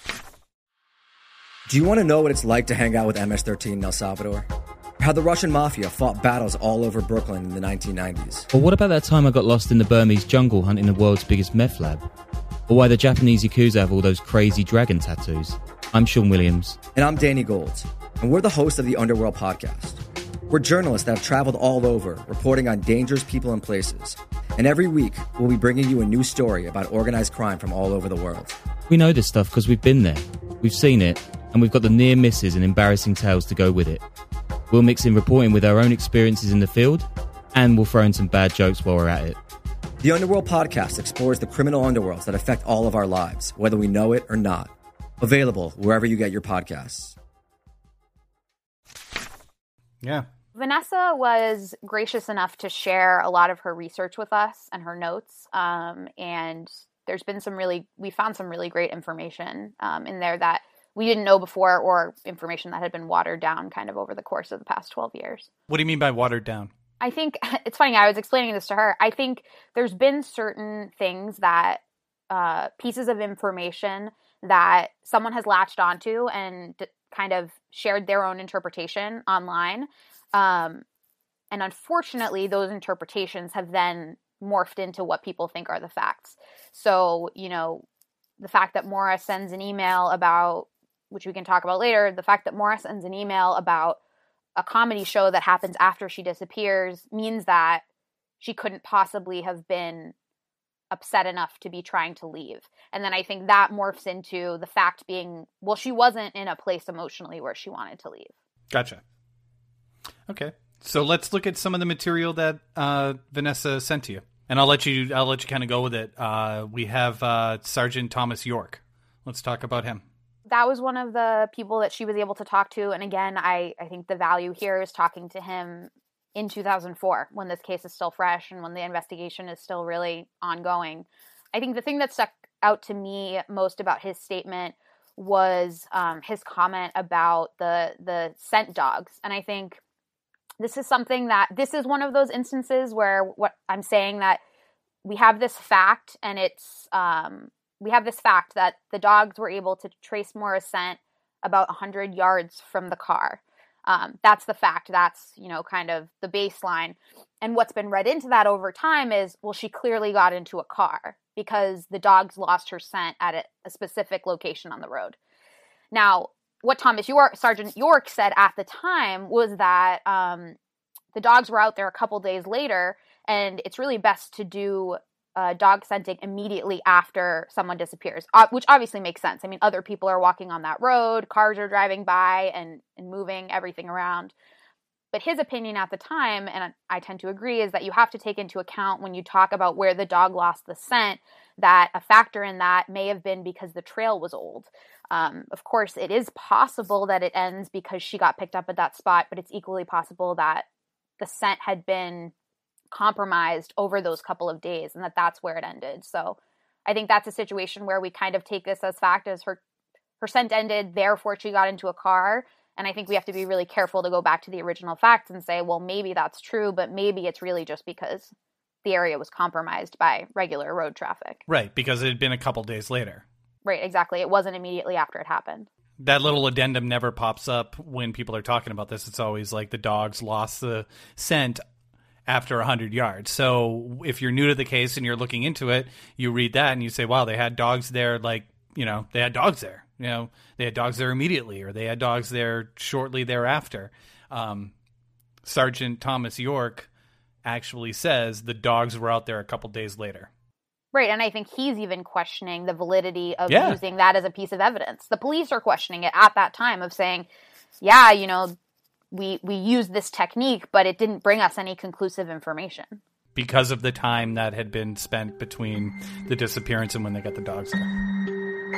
Speaker 7: Do you want to know what it's like to hang out with M S thirteen in El Salvador? How the Russian mafia fought battles all over Brooklyn in the nineteen nineties?
Speaker 8: Or what about that time I got lost in the Burmese jungle hunting the world's biggest meth lab? Or why the Japanese Yakuza have all those crazy dragon tattoos? I'm Sean Williams.
Speaker 7: And I'm Danny Gold. And we're the hosts of the Underworld Podcast. We're journalists that have traveled all over, reporting on dangerous people and places. And every week, we'll be bringing you a new story about organized crime from all over the world.
Speaker 8: We know this stuff because we've been there. We've seen it. And we've got the near misses and embarrassing tales to go with it. We'll mix in reporting with our own experiences in the field, and we'll throw in some bad jokes while we're at it.
Speaker 7: The Underworld Podcast explores the criminal underworlds that affect all of our lives, whether we know it or not. Available wherever you get your podcasts.
Speaker 4: Yeah.
Speaker 6: Vanessa was gracious enough to share a lot of her research with us and her notes. Um, and there's been some really, we found some really great information um, in there that we didn't know before, or information that had been watered down kind of over the course of the past twelve years.
Speaker 4: What do you mean by watered down?
Speaker 6: I think it's funny. I was explaining this to her. I think there's been certain things that uh, pieces of information that someone has latched onto and d- kind of shared their own interpretation online. Um, and unfortunately, those interpretations have then morphed into what people think are the facts. So, you know, the fact that Maura sends an email about, which we can talk about later, the fact that Maura sends an email about a comedy show that happens after she disappears means that she couldn't possibly have been upset enough to be trying to leave. And then I think that morphs into the fact being, well, she wasn't in a place emotionally where she wanted to leave.
Speaker 4: Gotcha. Okay. So let's look at some of the material that uh, Vanessa sent to you. And I'll let you I'll let you kind of go with it. Uh, we have uh, Sergeant Thomas York. Let's talk about him.
Speaker 6: That was one of the people that she was able to talk to. And again, I, I think the value here is talking to him in two thousand four, when this case is still fresh and when the investigation is still really ongoing. I think the thing that stuck out to me most about his statement was um, his comment about the the scent dogs. And I think this is something that, this is one of those instances where what I'm saying that we have this fact and it's, um, we have this fact that the dogs were able to trace Maura's scent about one hundred yards from the car. Um, that's the fact. That's, you know, kind of the baseline. And what's been read into that over time is, well, she clearly got into a car because the dogs lost her scent at a, a specific location on the road. Now, what Thomas York, Sergeant York said at the time was that um, the dogs were out there a couple days later, and it's really best to do uh, dog scenting immediately after someone disappears, uh, which obviously makes sense. I mean, other people are walking on that road, cars are driving by and, and moving everything around. But his opinion at the time, and I tend to agree, is that you have to take into account when you talk about where the dog lost the scent, that a factor in that may have been because the trail was old. Um, of course, it is possible that it ends because she got picked up at that spot, but it's equally possible that the scent had been compromised over those couple of days and that that's where it ended. So I think that's a situation where we kind of take this as fact, as her, her scent ended, therefore she got into a car. And I think we have to be really careful to go back to the original facts and say, well, maybe that's true, but maybe it's really just because the area was compromised by regular road traffic.
Speaker 4: Right, because it had been a couple days later.
Speaker 6: Right, exactly. It wasn't immediately after it happened.
Speaker 4: That little addendum never pops up when people are talking about this. It's always like the dogs lost the scent after one hundred yards. So if you're new to the case and you're looking into it, you read that and you say, wow, they had dogs there, like, you know, they had dogs there. You know, they had dogs there immediately, or they had dogs there shortly thereafter. Um, Sergeant Thomas York actually says the dogs were out there a couple days later.
Speaker 6: Right, and I think he's even questioning the validity of
Speaker 4: yeah.
Speaker 6: using that as a piece of evidence. The police are questioning it at that time of saying, yeah, you know, we we used this technique, but it didn't bring us any conclusive information.
Speaker 4: Because of the time that had been spent between the disappearance and when they got the dogs there.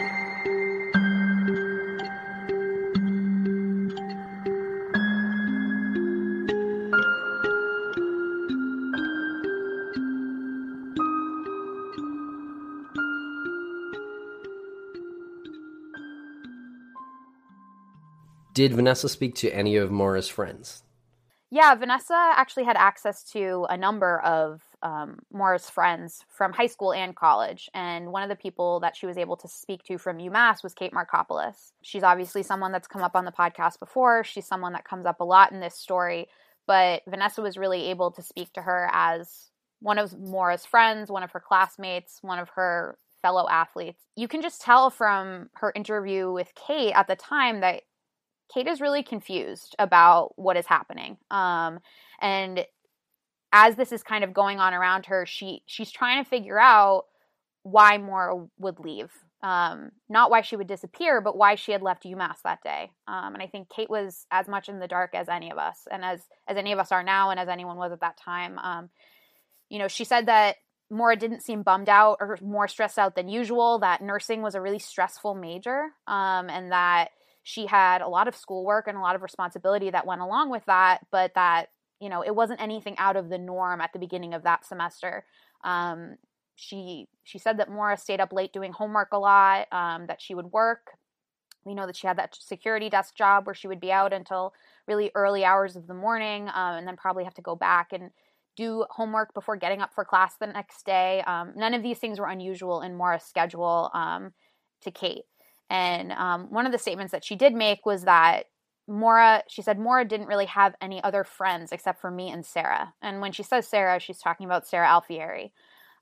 Speaker 5: Did Vanessa speak to any of Maura's friends?
Speaker 6: Yeah, Vanessa actually had access to a number of um, Maura's friends from high school and college. And one of the people that she was able to speak to from UMass was Kate Markopoulos. She's obviously someone that's come up on the podcast before. She's someone that comes up a lot in this story. But Vanessa was really able to speak to her as one of Maura's friends, one of her classmates, one of her fellow athletes. You can just tell from her interview with Kate at the time that Kate is really confused about what is happening. Um, and as this is kind of going on around her, she she's trying to figure out why Maura would leave. Um, not why she would disappear, but why she had left UMass that day. Um, and I think Kate was as much in the dark as any of us, and as, as any of us are now, and as anyone was at that time. Um, you know, she said that Maura didn't seem bummed out or more stressed out than usual, that nursing was a really stressful major, um, and that she had a lot of schoolwork and a lot of responsibility that went along with that, but that, you know, it wasn't anything out of the norm at the beginning of that semester. Um, she she said that Maura stayed up late doing homework a lot, um, that she would work. We know that she had that security desk job where she would be out until really early hours of the morning, um, and then probably have to go back and do homework before getting up for class the next day. Um, none of these things were unusual in Maura's schedule um, to Kate. And um, one of the statements that she did make was that Maura, she said, Maura didn't really have any other friends except for me and Sarah. And when she says Sarah, she's talking about Sarah Alfieri.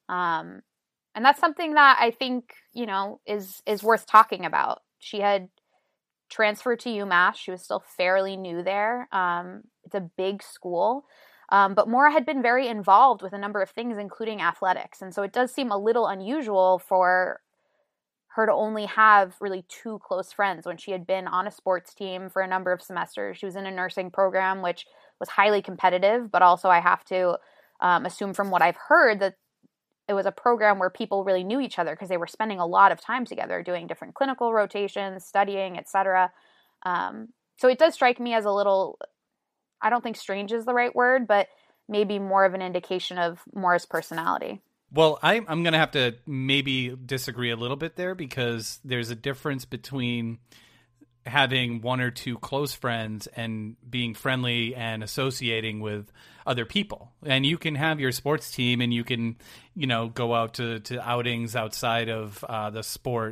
Speaker 6: Um, and that's something that I think, you know, is, is worth talking about. She had transferred to UMass. She was still fairly new there. Um, it's a big school. Um, but Maura had been very involved with a number of things, including athletics. And so it does seem a little unusual for her to only have really two close friends when she had been on a sports team for a number of semesters. She was in a nursing program, which was highly competitive, but also I have to um, assume from what I've heard that it was a program where people really knew each other because they were spending a lot of time together doing different clinical rotations, studying, et cetera. Um, so it does strike me as a little, I don't think strange is the right word, but maybe more of an indication of Maura's personality.
Speaker 4: Well, I, I'm going to have to maybe disagree a little bit there, because there's a difference between having one or two close friends and being friendly and associating with other people. And you can have your sports team and you can, you know, go out to, to outings outside of uh, the sport,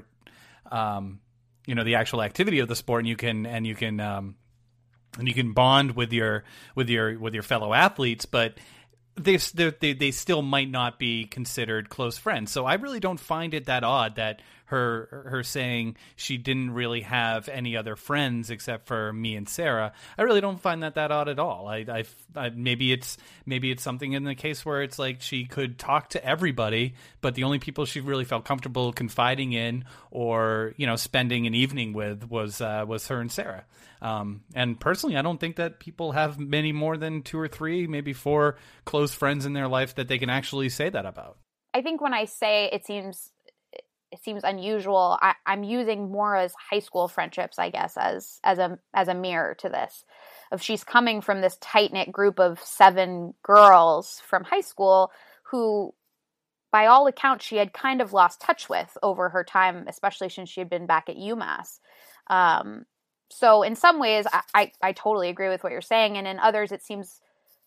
Speaker 4: um, you know, the actual activity of the sport, and you can, and you can, um, and you can bond with your, with your, with your fellow athletes, but They, they they still might not be considered close friends. So I really don't find it that odd that her her saying she didn't really have any other friends except for me and Sarah. I really don't find that that odd at all. I, I, I maybe it's maybe it's something in the case where it's like she could talk to everybody, but the only people she really felt comfortable confiding in or, you know, spending an evening with was uh, was her and Sarah. Um, and personally, I don't think that people have many more than two or three, maybe four close friends in their life that they can actually say that about.
Speaker 6: I think when I say it seems it seems unusual, I, I'm using Maura's high school friendships, I guess, as as a as a mirror to this. Of she's coming from this tight-knit group of seven girls from high school who, by all accounts, she had kind of lost touch with over her time, especially since she had been back at UMass. Um, So in some ways, I, I, I totally agree with what you're saying. And in others, it seems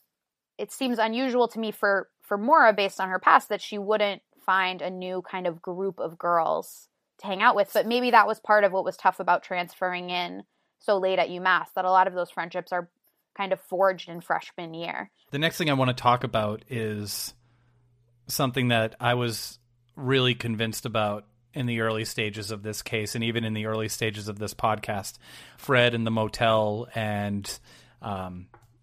Speaker 6: it seems unusual to me for, for Maura, based on her past, that she wouldn't find a new kind of group of girls to hang out with. But maybe that was part of what was tough about transferring in so late at UMass, that a lot of those friendships are kind of forged in freshman year.
Speaker 4: The next thing I want to talk about is something that I was really convinced about in the early stages of this case, and even in the early stages of this podcast, Fred in the motel, and um,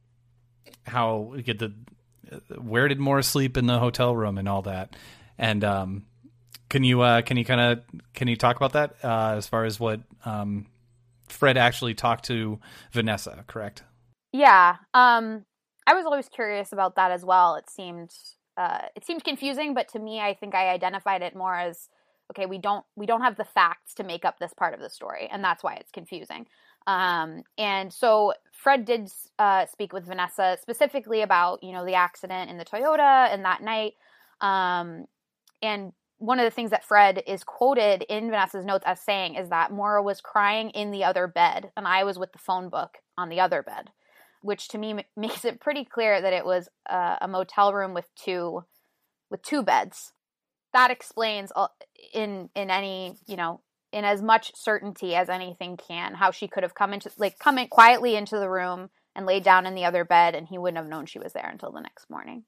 Speaker 4: how we get the where did Maura sleep in the hotel room and all that. And um, can you uh, can you kind of can you talk about that uh, as far as what um, Fred actually talked to Vanessa? Correct?
Speaker 6: Yeah, um, I was always curious about that as well. It seemed uh, it seemed confusing, but to me, I think I identified it more as, okay, we don't we don't have the facts to make up this part of the story, and that's why it's confusing. Um, and so Fred did uh, speak with Vanessa specifically about, you know, the accident in the Toyota and that night. Um, and one of the things that Fred is quoted in Vanessa's notes as saying is that Maura was crying in the other bed, and I was with the phone book on the other bed, which to me m- makes it pretty clear that it was uh, a motel room with two with two beds. That explains in in any, you know, in as much certainty as anything can, how she could have come into, like, come in quietly into the room and laid down in the other bed, and he wouldn't have known she was there until the next morning.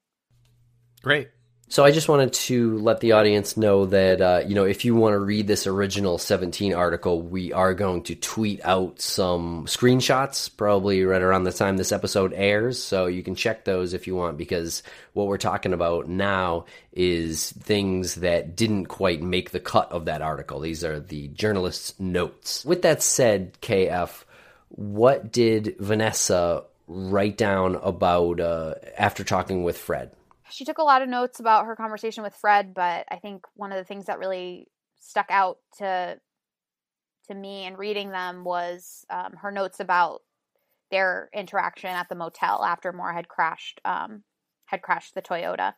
Speaker 4: Great.
Speaker 5: So I just wanted to let the audience know that, uh, you know, if you want to read this original seventeen article, we are going to tweet out some screenshots, probably right around the time this episode airs. So you can check those if you want, because what we're talking about now is things that didn't quite make the cut of that article. These are the journalist's notes. With that said, K F, what did Vanessa write down about uh, after talking with Fred?
Speaker 6: She took a lot of notes about her conversation with Fred, but I think one of the things that really stuck out to to me in reading them was um, her notes about their interaction at the motel after Maura had crashed um, had crashed the Toyota.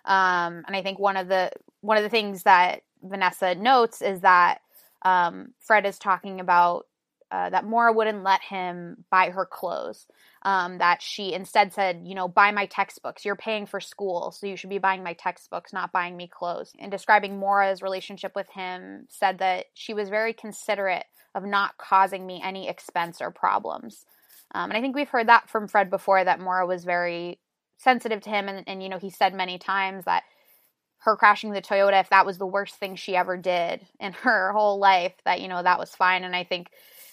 Speaker 6: Um, and I think one of the one of the things that Vanessa notes is that um, Fred is talking about uh, that Maura wouldn't let him buy her clothes. Um, that she instead said, you know, buy my textbooks. You're paying for school, so you should be buying my textbooks, not buying me clothes. And describing Maura's relationship with him, said that she was very considerate of not causing me any expense or problems. Um, and I think we've heard that from Fred before, that Maura was very sensitive to him. And, and, you know, he said many times that her crashing the Toyota, if that was the worst thing she ever did in her whole life, that, you know, that was fine. And I think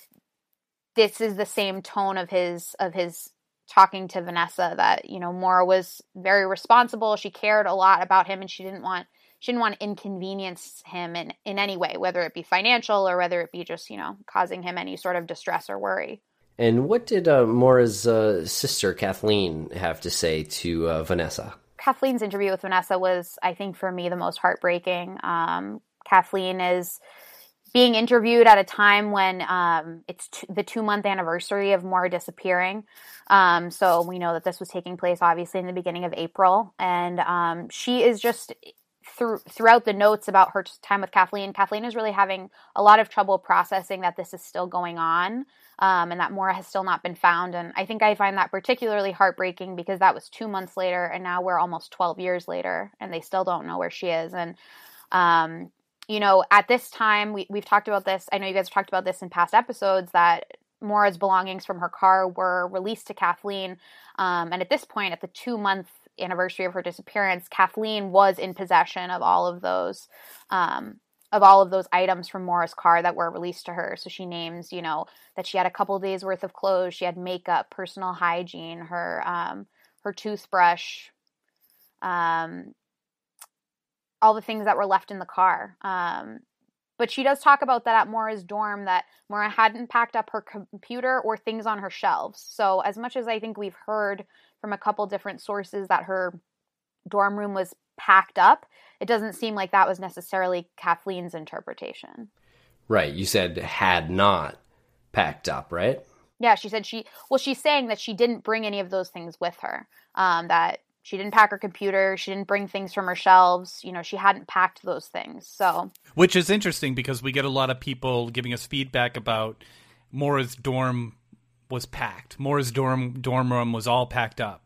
Speaker 6: this is the same tone of his, of his talking to Vanessa, that, you know, Maura was very responsible. She cared a lot about him, and she didn't want, she didn't want to inconvenience him in, in any way, whether it be financial or whether it be just, you know, causing him any sort of distress or worry.
Speaker 5: And what did uh, Maura's uh, sister, Kathleen, have to say to uh, Vanessa?
Speaker 6: Kathleen's interview with Vanessa was, I think, for me, the most heartbreaking. Um, Kathleen is being interviewed at a time when um, it's t- the two-month anniversary of Maura disappearing. Um, so we know that this was taking place, obviously, in the beginning of April. And um, she is just, through, throughout the notes about her time with Kathleen, Kathleen is really having a lot of trouble processing that this is still going on. Um, and that Maura has still not been found. And I think I find that particularly heartbreaking, because that was two months later, and now we're almost twelve years later, and they still don't know where she is. And, um, you know, at this time, we, we've talked about this. I know you guys have talked about this in past episodes, that Maura's belongings from her car were released to Kathleen. Um, and at this point, at the two-month anniversary of her disappearance, Kathleen was in possession of all of those um of all of those items from Maura's car that were released to her. So she names, you know, that she had a couple days worth of clothes, she had makeup, personal hygiene, her, um, her toothbrush, um, all the things that were left in the car. Um, but she does talk about that at Maura's dorm, that Maura hadn't packed up her computer or things on her shelves. So as much as I think we've heard from a couple different sources that her dorm room was packed up, it doesn't seem like that was necessarily Kathleen's interpretation.
Speaker 5: Right. You said had not packed up, right?
Speaker 6: Yeah, she said she, well, she's saying that she didn't bring any of those things with her, um, that she didn't pack her computer, she didn't bring things from her shelves, you know, she hadn't packed those things. So,
Speaker 4: which is interesting, because we get a lot of people giving us feedback about Maura's dorm was packed. Maura's dorm dorm room was all packed up.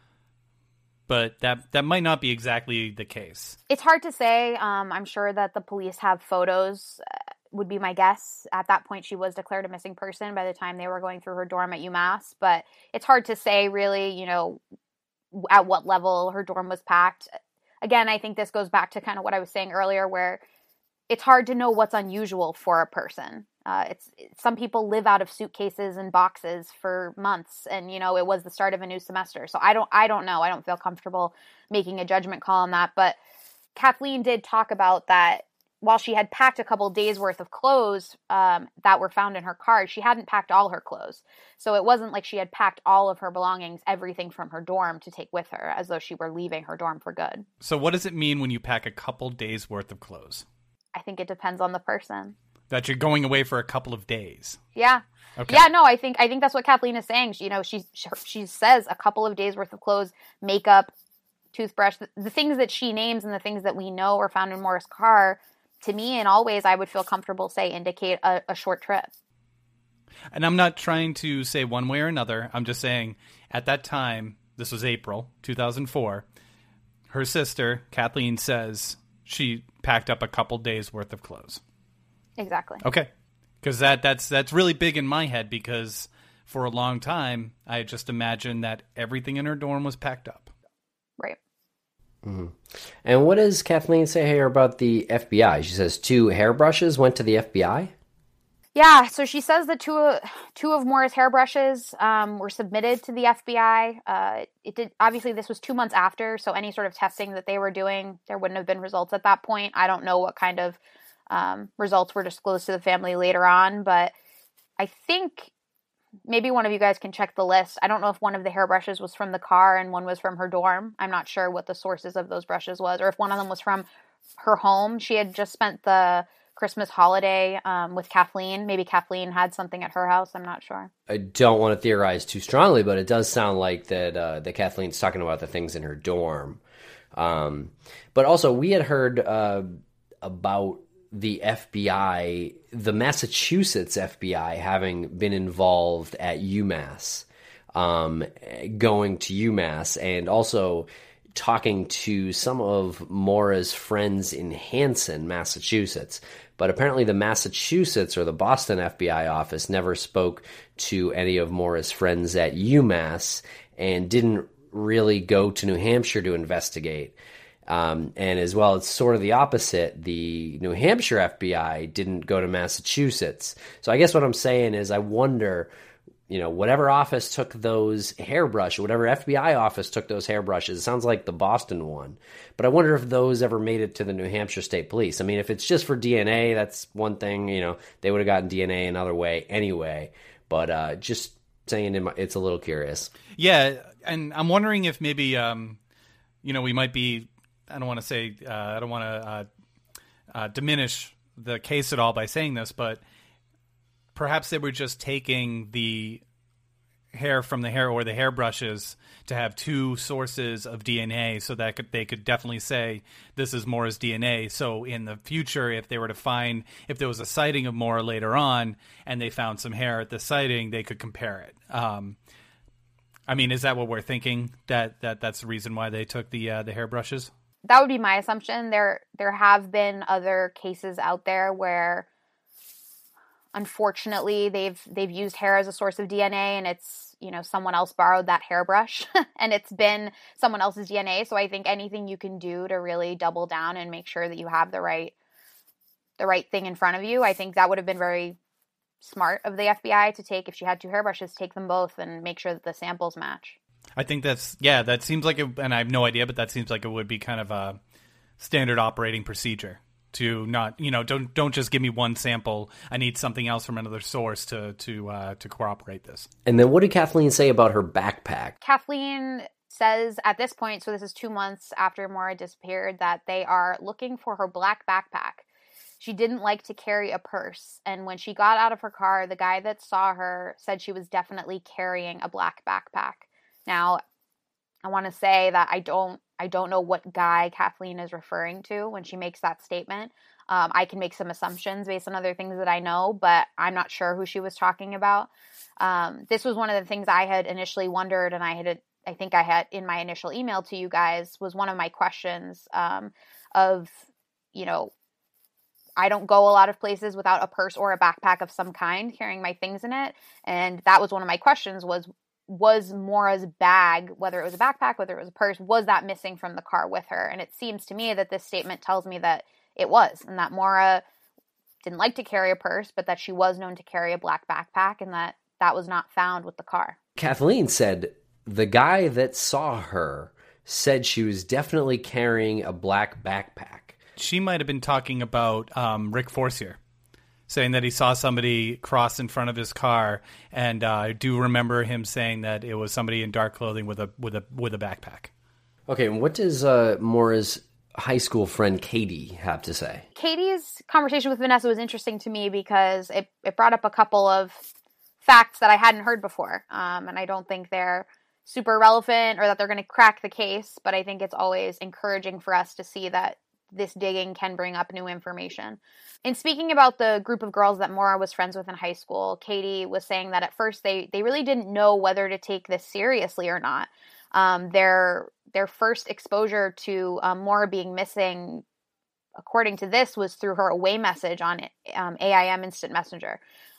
Speaker 4: But that that might not be exactly the case.
Speaker 6: It's hard to say. Um, I'm sure that the police have photos, uh, would be my guess. At that point, she was declared a missing person by the time they were going through her dorm at UMass. But it's hard to say, really, you know, at what level her dorm was packed. Again, I think this goes back to kind of what I was saying earlier, where it's hard to know what's unusual for a person. Uh, it's some people live out of suitcases and boxes for months, and you know it was the start of a new semester. So I don't, I don't know. I don't feel comfortable making a judgment call on that. But Kathleen did talk about that while she had packed a couple days worth of clothes um, that were found in her car, she hadn't packed all her clothes. So it wasn't like she had packed all of her belongings, everything from her dorm, to take with her, as though she were leaving her dorm for good.
Speaker 4: So what does it mean when you pack a couple days worth of clothes?
Speaker 6: I think it depends on the person.
Speaker 4: That you're going away for a couple of days.
Speaker 6: Yeah.
Speaker 4: Okay.
Speaker 6: Yeah, no, I think I think that's what Kathleen is saying. She, you know, she she says a couple of days worth of clothes, makeup, toothbrush, the, the things that she names and the things that we know are found in Maura's car. To me, in all ways, I would feel comfortable say indicate a, a short trip.
Speaker 4: And I'm not trying to say one way or another. I'm just saying at that time, this was April two thousand four. Her sister Kathleen says she packed up a couple days worth of clothes.
Speaker 6: Exactly.
Speaker 4: Okay. Because that, that's that's really big in my head, because for a long time, I just imagined that everything in her dorm was packed up.
Speaker 6: Right.
Speaker 5: Mm-hmm. And what does Kathleen say here about the F B I? She says two hairbrushes went to the F B I?
Speaker 6: Yeah, so she says that two, two of Maura's hairbrushes um, were submitted to the F B I. Uh, it did obviously this was two months after, so any sort of testing that they were doing, there wouldn't have been results at that point. I don't know what kind of um, results were disclosed to the family later on, but I think maybe one of you guys can check the list. I don't know if one of the hairbrushes was from the car and one was from her dorm. I'm not sure what the sources of those brushes was, or if one of them was from her home. She had just spent the Christmas holiday um, with Kathleen. Maybe Kathleen had something at her house. I'm not sure.
Speaker 5: I don't want to theorize too strongly, but it does sound like that uh, that Kathleen's talking about the things in her dorm. Um, but also, we had heard uh, about the F B I, the Massachusetts F B I, having been involved at UMass, um, going to UMass, and also talking to some of Maura's friends in Hanson, Massachusetts. But apparently the Massachusetts or the Boston F B I office never spoke to any of Maura's friends at UMass and didn't really go to New Hampshire to investigate. Um, and as well, it's sort of the opposite. The New Hampshire F B I didn't go to Massachusetts. So I guess what I'm saying is I wonder, you know, whatever office took those hairbrush, whatever F B I office took those hairbrushes, it sounds like the Boston one. But I wonder if those ever made it to the New Hampshire State Police. I mean, if it's just for D N A, that's one thing. You know, they would have gotten D N A another way anyway. But uh, just saying it's a little curious.
Speaker 4: Yeah, and I'm wondering if maybe, um, you know, we might be, I don't want to say, uh, I don't want to uh, uh, diminish the case at all by saying this, but perhaps they were just taking the hair from the hair or the hairbrushes to have two sources of D N A so that could, they could definitely say this is Maura's D N A. So in the future, if they were to find, if there was a sighting of Maura later on and they found some hair at the sighting, they could compare it. Um, I mean, is that what we're thinking? That that that's the reason why they took the uh, the hairbrushes?
Speaker 6: That would be my assumption. There there have been other cases out there where unfortunately they've they've used hair as a source of D N A, and it's, you know, someone else borrowed that hairbrush and it's been someone else's D N A. So I think anything you can do to really double down and make sure that you have the right the right thing in front of you, I think that would have been very smart of the F B I to take, if she had two hairbrushes, take them both and make sure that the samples match.
Speaker 4: I think that's, yeah, that seems like, it, and I have no idea, but that seems like it would be kind of a standard operating procedure to not, you know, don't don't just give me one sample. I need something else from another source to to uh, to corroborate this.
Speaker 5: And then what did Kathleen say about her backpack?
Speaker 6: Kathleen says at this point, so this is two months after Maura disappeared, that they are looking for her black backpack. She didn't like to carry a purse, and when she got out of her car, the guy that saw her said she was definitely carrying a black backpack. Now, I want to say that I don't I don't know what guy Kathleen is referring to when she makes that statement. Um, I can make some assumptions based on other things that I know, but I'm not sure who she was talking about. Um, this was one of the things I had initially wondered, and I had I think I had in my initial email to you guys, was one of my questions um, of, you know, I don't go a lot of places without a purse or a backpack of some kind carrying my things in it. And that was one of my questions was, was Maura's bag, whether it was a backpack, whether it was a purse, was that missing from the car with her? And it seems to me that this statement tells me that it was, and that Maura didn't like to carry a purse, but that she was known to carry a black backpack, and that that was not found with the car.
Speaker 5: Kathleen said the guy that saw her said she was definitely carrying a black backpack.
Speaker 4: She might have been talking about um, Rick Forcier, saying that he saw somebody cross in front of his car, and uh, I do remember him saying that it was somebody in dark clothing with a with a with a backpack.
Speaker 5: Okay, and what does uh, Maura's high school friend Katie have to say?
Speaker 6: Katie's conversation with Vanessa was interesting to me because it, it brought up a couple of facts that I hadn't heard before, um, and I don't think they're super relevant or that they're going to crack the case, but I think it's always encouraging for us to see that this digging can bring up new information. In speaking about the group of girls that Maura was friends with in high school, Katie was saying that at first they, they really didn't know whether to take this seriously or not. Um, their their first exposure to um, Maura being missing, according to this, was through her away message on um, A I M Instant Messenger.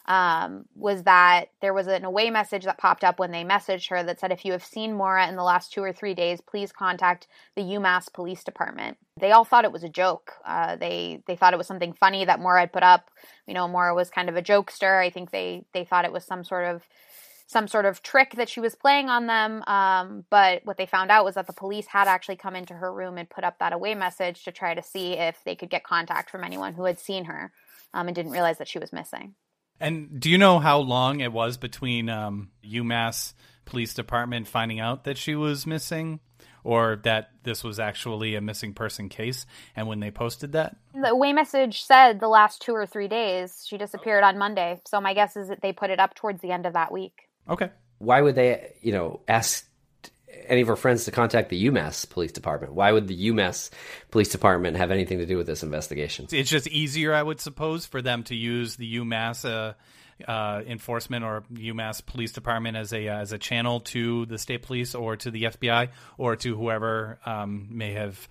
Speaker 6: Um, was that there was an away message that popped up when they messaged her that said, if you have seen Maura in the last two or three days, please contact the UMass Police Department. They all thought it was a joke. Uh, they they thought it was something funny that Maura had put up. You know, Maura was kind of a jokester. I think they they thought it was some sort of some sort of trick that she was playing on them. Um, but what they found out was that the police had actually come into her room and put up that away message to try to see if they could get contact from anyone who had seen her um, and didn't realize that she was missing.
Speaker 4: And do you know how long it was between um, UMass Police Department finding out that she was missing, or that this was actually a missing person case, and when they posted that?
Speaker 6: The away message said the last two or three days. She disappeared on Monday. So my guess is that they put it up towards the end of that week.
Speaker 4: Okay.
Speaker 5: Why would they, you know, ask any of her friends to contact the UMass Police Department? Why would the UMass Police Department have anything to do with this investigation?
Speaker 4: It's just easier, I would suppose, for them to use the UMass uh, uh, enforcement or UMass Police Department as a as a channel to the state police or to the F B I or to whoever um, may have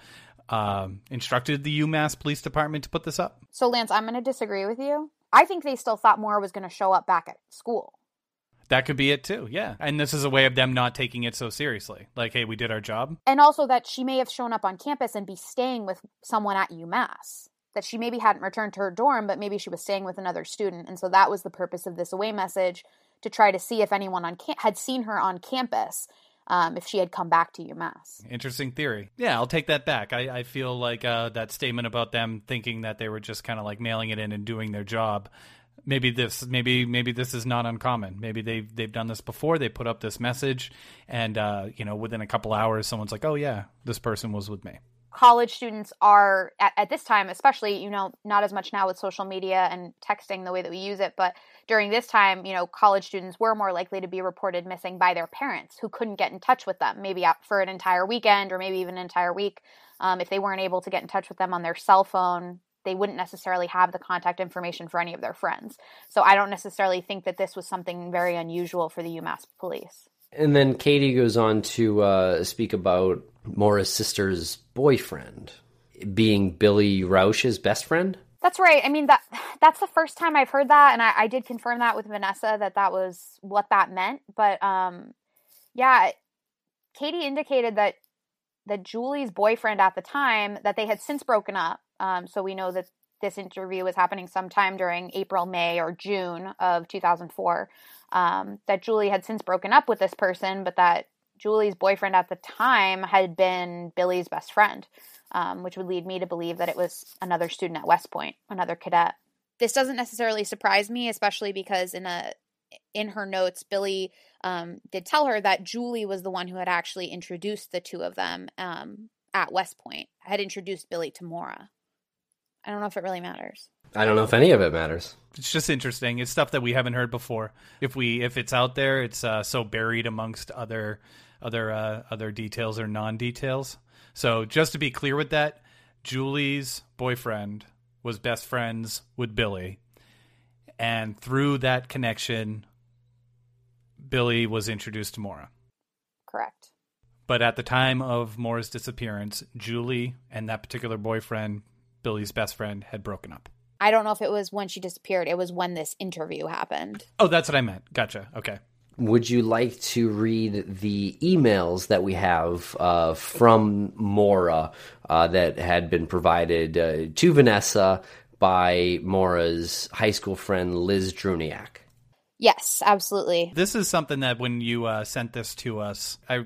Speaker 4: um, instructed the UMass Police Department to put this up.
Speaker 6: So, Lance, I'm going to disagree with you. I think they still thought Maura was going to show up back at school.
Speaker 4: That could be it too, yeah. And this is a way of them not taking it so seriously. Like, hey, we did our job.
Speaker 6: And also that she may have shown up on campus and be staying with someone at UMass. That she maybe hadn't returned to her dorm, but maybe she was staying with another student. And so that was the purpose of this away message, to try to see if anyone on cam- had seen her on campus, um, if she had come back to UMass.
Speaker 4: Interesting theory. Yeah, I'll take that back. I, I feel like uh, that statement about them thinking that they were just kind of like mailing it in and doing their job. Maybe this, maybe maybe this is not uncommon. Maybe they've they've done this before. They put up this message, and uh, you know, within a couple hours, someone's like, "Oh yeah, this person was with me."
Speaker 6: College students are at, at this time, especially, you know, not as much now with social media and texting the way that we use it, but during this time, you know, college students were more likely to be reported missing by their parents who couldn't get in touch with them, maybe out for an entire weekend or maybe even an entire week. Um, if they weren't able to get in touch with them on their cell phone, they wouldn't necessarily have the contact information for any of their friends. So I don't necessarily think that this was something very unusual for the UMass police.
Speaker 5: And then Katie goes on to uh, speak about Maura's sister's boyfriend being Billy Rausch's best friend.
Speaker 6: That's right. I mean, that that's the first time I've heard that, and I, I did confirm that with Vanessa, that that was what that meant. But um, yeah, Katie indicated that that Julie's boyfriend at the time, that they had since broken up. Um, so we know that this interview was happening sometime during April, May, or June of two thousand four, um, that Julie had since broken up with this person, but that Julie's boyfriend at the time had been Billy's best friend, um, which would lead me to believe that it was another student at West Point, another cadet. This doesn't necessarily surprise me, especially because in a in her notes, Billy um, did tell her that Julie was the one who had actually introduced the two of them um, at West Point, had introduced Billy to Maura. I don't know if it really matters.
Speaker 5: I don't know if any of it matters.
Speaker 4: It's just interesting. It's stuff that we haven't heard before. If we if it's out there, it's uh, so buried amongst other other uh, other details or non-details. So just to be clear with that, Julie's boyfriend was best friends with Billy. And through that connection, Billy was introduced to Maura.
Speaker 6: Correct.
Speaker 4: But at the time of Maura's disappearance, Julie and that particular boyfriend, Billy's best friend, had broken up.
Speaker 6: I don't know if it was when she disappeared. It was when this interview happened.
Speaker 4: Oh, that's what I meant. Gotcha. Okay.
Speaker 5: Would you like to read the emails that we have uh, from Maura uh, that had been provided uh, to Vanessa by Maura's high school friend, Liz Druniak?
Speaker 6: Yes, absolutely.
Speaker 4: This is something that when you uh, sent this to us, I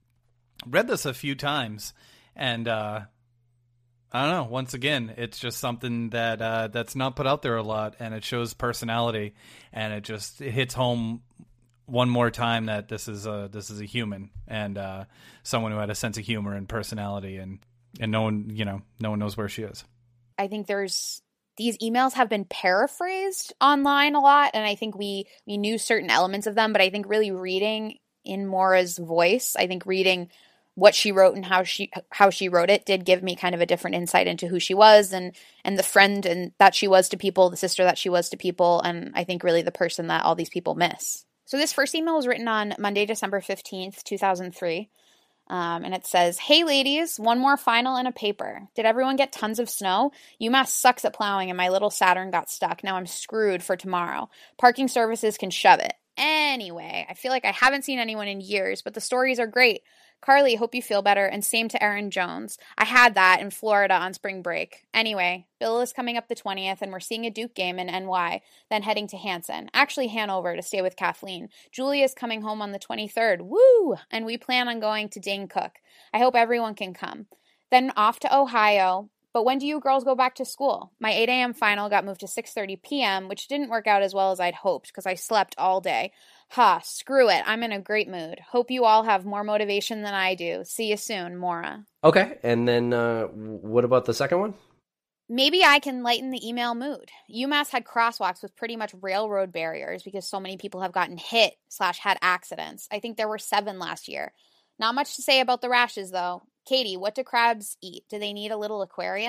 Speaker 4: read this a few times, and uh, I don't know, once again, it's just something that uh, that's not put out there a lot, and it shows personality, and it just it hits home one more time that this is a, this is a human, and uh, someone who had a sense of humor and personality, and, and no one, you know, no one knows where she is.
Speaker 6: I think there's These emails have been paraphrased online a lot, and I think we, we knew certain elements of them, but I think really reading in Maura's voice, I think reading what she wrote and how she how she wrote it did give me kind of a different insight into who she was and and the friend and that she was to people, the sister that she was to people, and I think really the person that all these people miss. So this first email was written on Monday, December fifteenth, two thousand three. Um, and it says, "Hey ladies, one more final and a paper. Did everyone get tons of snow? UMass sucks at plowing and my little Saturn got stuck. Now I'm screwed for tomorrow. Parking services can shove it. Anyway, I feel like I haven't seen anyone in years, but the stories are great. Carly, hope you feel better, and same to Erin Jones. I had that in Florida on spring break. Anyway, Bill is coming up the twentieth, and we're seeing a Duke game in N Y, then heading to Hanson, actually Hanover, to stay with Kathleen. Julie is coming home on the twenty-third. Woo! And we plan on going to Dane Cook. I hope everyone can come. Then off to Ohio. But when do you girls go back to school? My eight a.m. final got moved to six thirty p.m., which didn't work out as well as I'd hoped because I slept all day. Ha, screw it. I'm in a great mood. Hope you all have more motivation than I do. See you soon, Maura."
Speaker 5: Okay, and then uh, what about the second one?
Speaker 6: "Maybe I can lighten the email mood. UMass had crosswalks with pretty much railroad barriers because so many people have gotten hit slash had accidents. I think there were seven last year. Not much to say about the rashes, though. Katie, what do crabs eat? Do they need a little aquarium?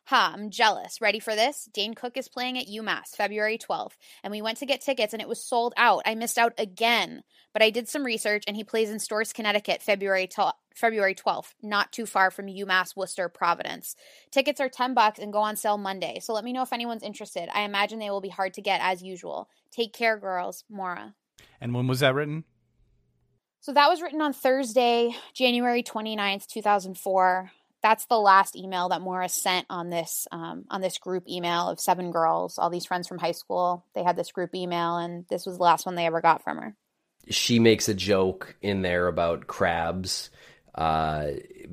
Speaker 6: Ha, I'm jealous. Ready for this? Dane Cook is playing at UMass February twelfth, and we went to get tickets and it was sold out. I missed out again, but I did some research and he plays in Storrs, Connecticut, February twelfth, not too far from UMass Worcester, Providence. Tickets are ten bucks and go on sale Monday, so let me know if anyone's interested. I imagine they will be hard to get as usual. Take care, girls. Maura.
Speaker 4: And when was that written?
Speaker 6: So that was written on Thursday, January twenty-ninth, two thousand four. That's the last email that Maura sent on this um, on this group email of seven girls, all these friends from high school. They had this group email, and this was the last one they ever got from her.
Speaker 5: She makes a joke in there about crabs uh,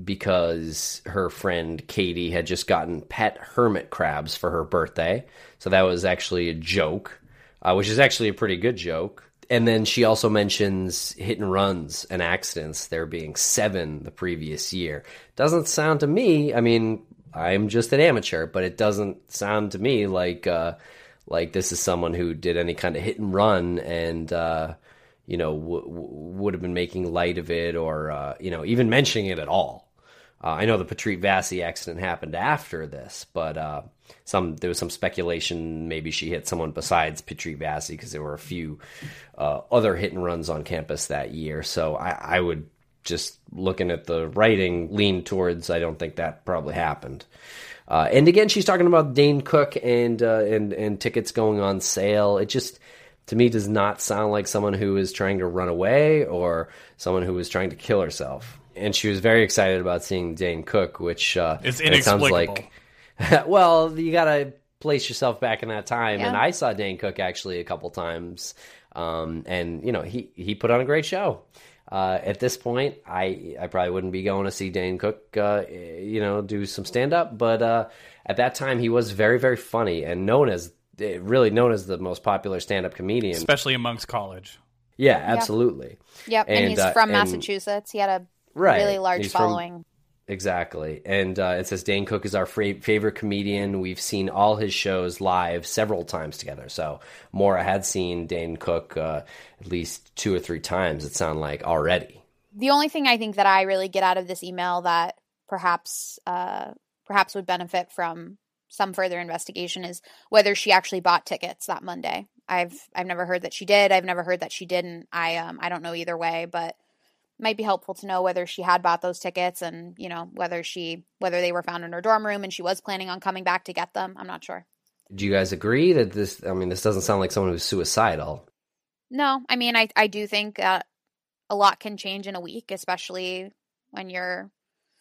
Speaker 5: because her friend Katie had just gotten pet hermit crabs for her birthday. So that was actually a joke, uh, which is actually a pretty good joke. And then she also mentions hit and runs and accidents, there being seven the previous year. Doesn't sound to me, I mean, I'm just an amateur, but it doesn't sound to me like uh, like this is someone who did any kind of hit and run and, uh, you know, w- w- would have been making light of it or, uh, you know, even mentioning it at all. Uh, I know the Patrick Vassy accident happened after this, but uh, some there was some speculation maybe she hit someone besides Patrick Vassy because there were a few uh, other hit and runs on campus that year. So I, I would just looking at the writing lean towards I don't think that probably happened. Uh, and again, she's talking about Dane Cook and uh, and and tickets going on sale. It just to me does not sound like someone who is trying to run away or someone who is trying to kill herself. And she was very excited about seeing Dane Cook, which uh,
Speaker 4: it's inexplicable.
Speaker 5: It sounds like, well, you got to place yourself back in that time.
Speaker 6: Yeah.
Speaker 5: And I saw Dane Cook actually a couple times. Um, and, you know, he, he put on a great show. Uh, at this point, I I probably wouldn't be going to see Dane Cook, uh, you know, do some stand-up. But uh, at that time, he was very, very funny and known as, really known as the most popular stand-up comedian.
Speaker 4: Especially amongst college.
Speaker 5: Yeah, absolutely.
Speaker 6: Yep, and, and he's
Speaker 5: uh,
Speaker 6: from
Speaker 5: and,
Speaker 6: Massachusetts. He had a
Speaker 5: right.
Speaker 6: really large
Speaker 5: he's
Speaker 6: following.
Speaker 5: From, exactly. And uh, it says Dane Cook is our fra- favorite comedian. We've seen all his shows live several times together. So Maura had seen Dane Cook uh, at least two or three times, it sounded like, already.
Speaker 6: The only thing I think that I really get out of this email that perhaps uh, perhaps would benefit from some further investigation is whether she actually bought tickets that Monday. I've I've never heard that she did. I've never heard that she didn't. I um I don't know either way, but it might be helpful to know whether she had bought those tickets and, you know, whether she whether they were found in her dorm room and she was planning on coming back to get them. I'm not sure.
Speaker 5: Do you guys agree that this, I mean, this doesn't sound like someone who's suicidal?
Speaker 6: No, I mean, I, I do think uh, a lot can change in a week, especially when you're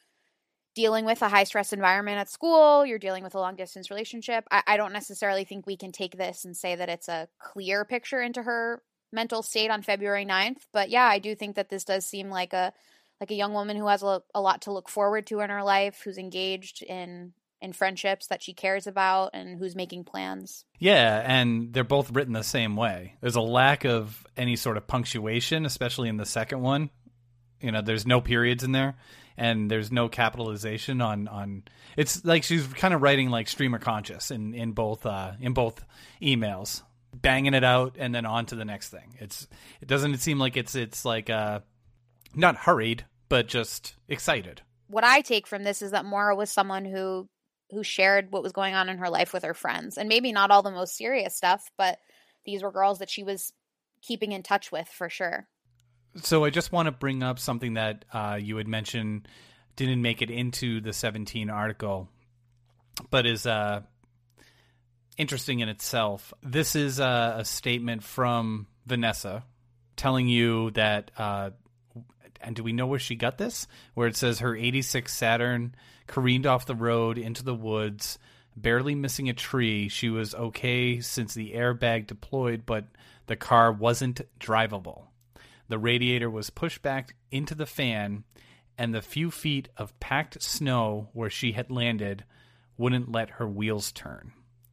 Speaker 6: dealing with a high-stress environment at school, you're dealing with a long-distance relationship. I, I don't necessarily think we can take this and say that it's a clear picture into her mental state on February ninth. But yeah, I do think that this does seem like a like a young woman who has a, a lot to look forward to in her life, who's engaged in in friendships that she cares about, and who's making plans.
Speaker 4: Yeah, and they're both written the same way. There's a lack of any sort of punctuation, especially in the second one. You know, there's no periods in there, and there's no capitalization on, on it's like she's kind of writing like stream of conscious in, in both uh, in both emails, banging it out and then on to the next thing. It's it doesn't seem like it's it's like uh, not hurried, but just excited.
Speaker 6: What I take from this is that Maura was someone who who shared what was going on in her life with her friends, and maybe not all the most serious stuff, but these were girls that she was keeping in touch with for sure.
Speaker 4: So I just want to bring up something that uh, you had mentioned didn't make it into the seventeen article, but is uh, interesting in itself. This is a, a statement from Vanessa telling you that, uh, and do we know where she got this? Where it says her eighty-six Saturn careened off the road into the woods, barely missing a tree. She was okay since the airbag deployed, but the car wasn't drivable. The radiator was pushed back into the fan, and the few feet of packed snow where she had landed wouldn't let her wheels turn.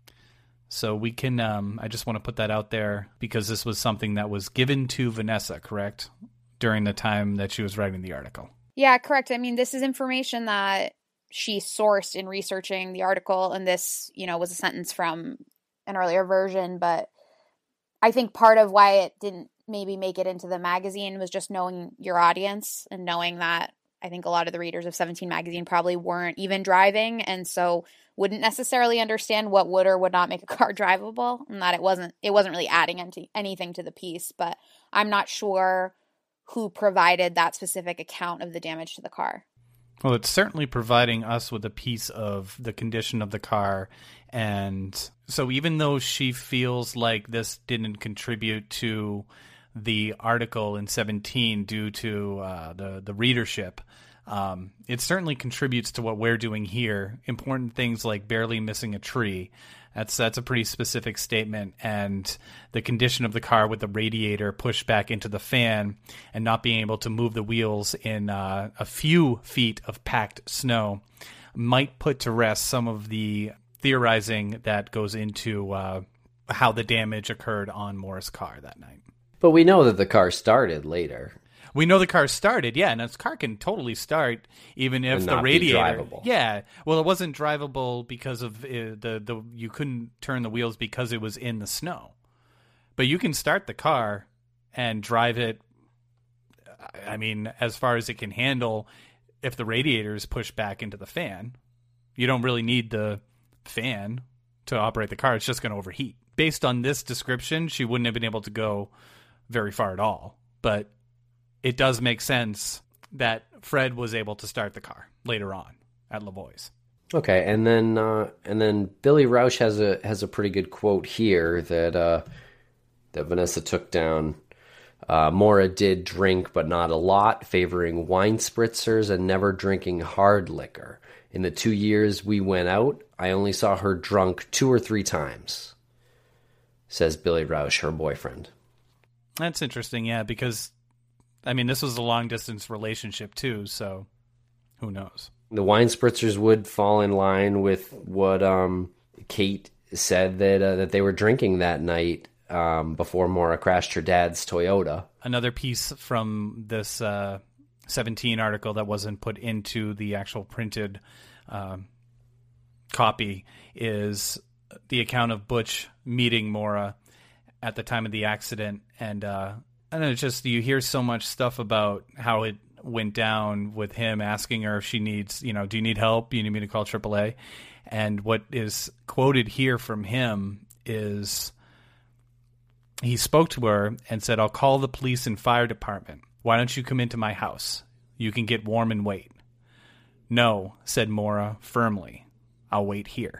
Speaker 4: So we can, um, I just want to put that out there because this was something that was given to Vanessa, correct? During the time that she was writing the article.
Speaker 6: Yeah, correct. I mean, this is information that she sourced in researching the article, and this, you know, was a sentence from an earlier version, but I think part of why it didn't maybe make it into the magazine was just knowing your audience and knowing that I think a lot of the readers of seventeen magazine probably weren't even driving, and so wouldn't necessarily understand what would or would not make a car drivable, and that it wasn't it wasn't really adding into anything to the piece. But I'm not sure who provided that specific account of the damage to the car.
Speaker 4: Well, it's certainly providing us with a piece of the condition of the car. And so even though she feels like this didn't contribute to the article in seventeen due to uh, the, the readership, um, it certainly contributes to what we're doing here. Important things like barely missing a tree. That's that's a pretty specific statement. And the condition of the car with the radiator pushed back into the fan and not being able to move the wheels in uh, a few feet of packed snow might put to rest some of the theorizing that goes into uh, how the damage occurred on Maura's car that night.
Speaker 5: But we know that the car started later.
Speaker 4: We know the car started, yeah, and this car can totally start even if
Speaker 5: And
Speaker 4: the
Speaker 5: not be
Speaker 4: radiator,
Speaker 5: drivable.
Speaker 4: yeah. Well, it wasn't drivable because of uh, the the you couldn't turn the wheels because it was in the snow, but you can start the car and drive it. I mean, as far as it can handle, if the radiator is pushed back into the fan, you don't really need the fan to operate the car. It's just going to overheat. Based on this description, she wouldn't have been able to go very far at all, but it does make sense that Fred was able to start the car later on at Lavoie's.
Speaker 5: Okay, and then uh, and then Billy Roush has a has a pretty good quote here that uh, that Vanessa took down. Uh, Maura did drink, but not a lot, favoring wine spritzers and never drinking hard liquor. In the two years we went out, I only saw her drunk two or three times, says Billy Roush, her boyfriend.
Speaker 4: That's interesting, yeah, because I mean, this was a long-distance relationship, too, so who knows?
Speaker 5: The wine spritzers would fall in line with what um, Kate said that uh, that they were drinking that night um, before Maura crashed her dad's Toyota.
Speaker 4: Another piece from this uh, seventeen article that wasn't put into the actual printed um, copy is the account of Butch meeting Maura at the time of the accident, and uh, I don't know, it's just you hear so much stuff about how it went down with him asking her if she needs, you know, do you need help? You need me to call triple A? And what is quoted here from him is he spoke to her and said, I'll call the police and fire department. Why don't you come into my house? You can get warm and wait. No, said Maura firmly. I'll wait here.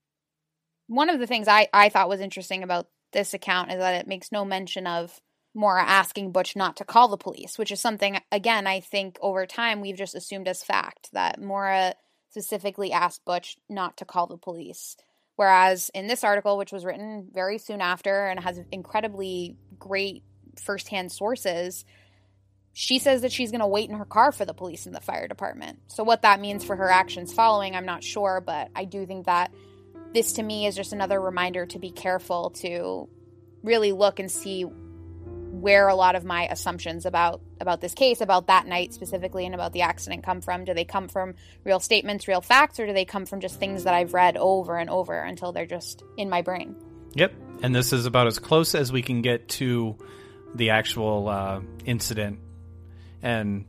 Speaker 6: One of the things I, I thought was interesting about this account is that it makes no mention of Maura asking Butch not to call the police, which is something, again, I think over time we've just assumed as fact, that Maura specifically asked Butch not to call the police. Whereas in this article, which was written very soon after and has incredibly great firsthand sources, she says that she's going to wait in her car for the police and the fire department. So what that means for her actions following, I'm not sure, but I do think that this to me is just another reminder to be careful, to really look and see where a lot of my assumptions about about this case, about that night specifically, and about the accident come from. Do they come from real statements, real facts, or do they come from just things that I've read over and over until they're just in my brain?
Speaker 4: Yep, and this is about as close as we can get to the actual uh, incident. And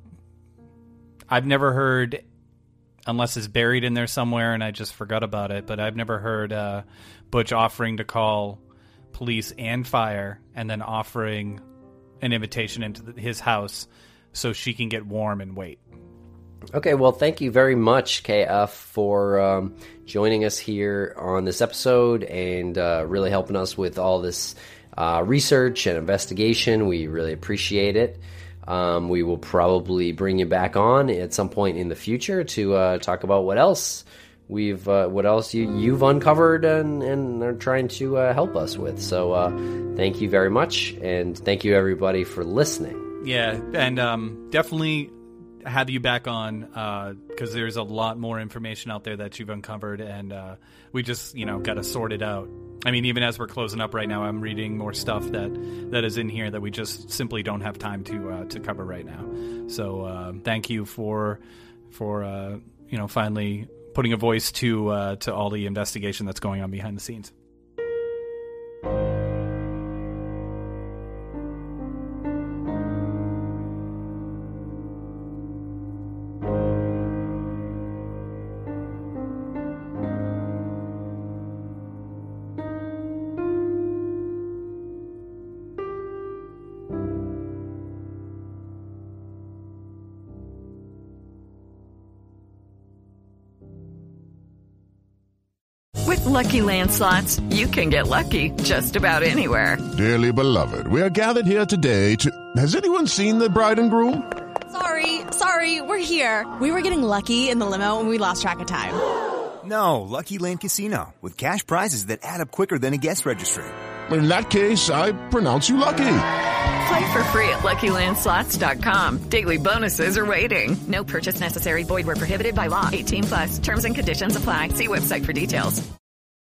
Speaker 4: I've never heard, unless it's buried in there somewhere and I just forgot about it, but I've never heard uh, Butch offering to call police and fire and then offering an invitation into the, his house so she can get warm and wait.
Speaker 5: Okay, well, thank you very much, K F, for um, joining us here on this episode and uh, really helping us with all this uh, research and investigation. We really appreciate it. Um, we will probably bring you back on at some point in the future to uh, talk about what else we've, uh, what else you, you've uncovered and, and are trying to uh, help us with. So uh, thank you very much, and thank you everybody for listening.
Speaker 4: Yeah, and um, definitely have you back on because uh, there's a lot more information out there that you've uncovered, and uh, we just, you know, got to sort it out. I mean, even as we're closing up right now, I'm reading more stuff that, that is in here that we just simply don't have time to uh, to cover right now. So uh, thank you for for uh, you know, finally putting a voice to uh, to all the investigation that's going on behind the scenes.
Speaker 9: Lucky Land Slots, you can get lucky just about anywhere.
Speaker 10: Dearly beloved, we are gathered here today to... Has anyone seen the bride and groom?
Speaker 11: Sorry, sorry, we're here. We were getting lucky in the limo and we lost track of time.
Speaker 12: No, Lucky Land Casino, with cash prizes that add up quicker than a guest registry.
Speaker 10: In that case, I pronounce you lucky.
Speaker 9: Play for free at Lucky Land Slots dot com. Daily bonuses are waiting. No purchase necessary. Void where prohibited by law. eighteen plus. Terms and conditions apply. See website for details.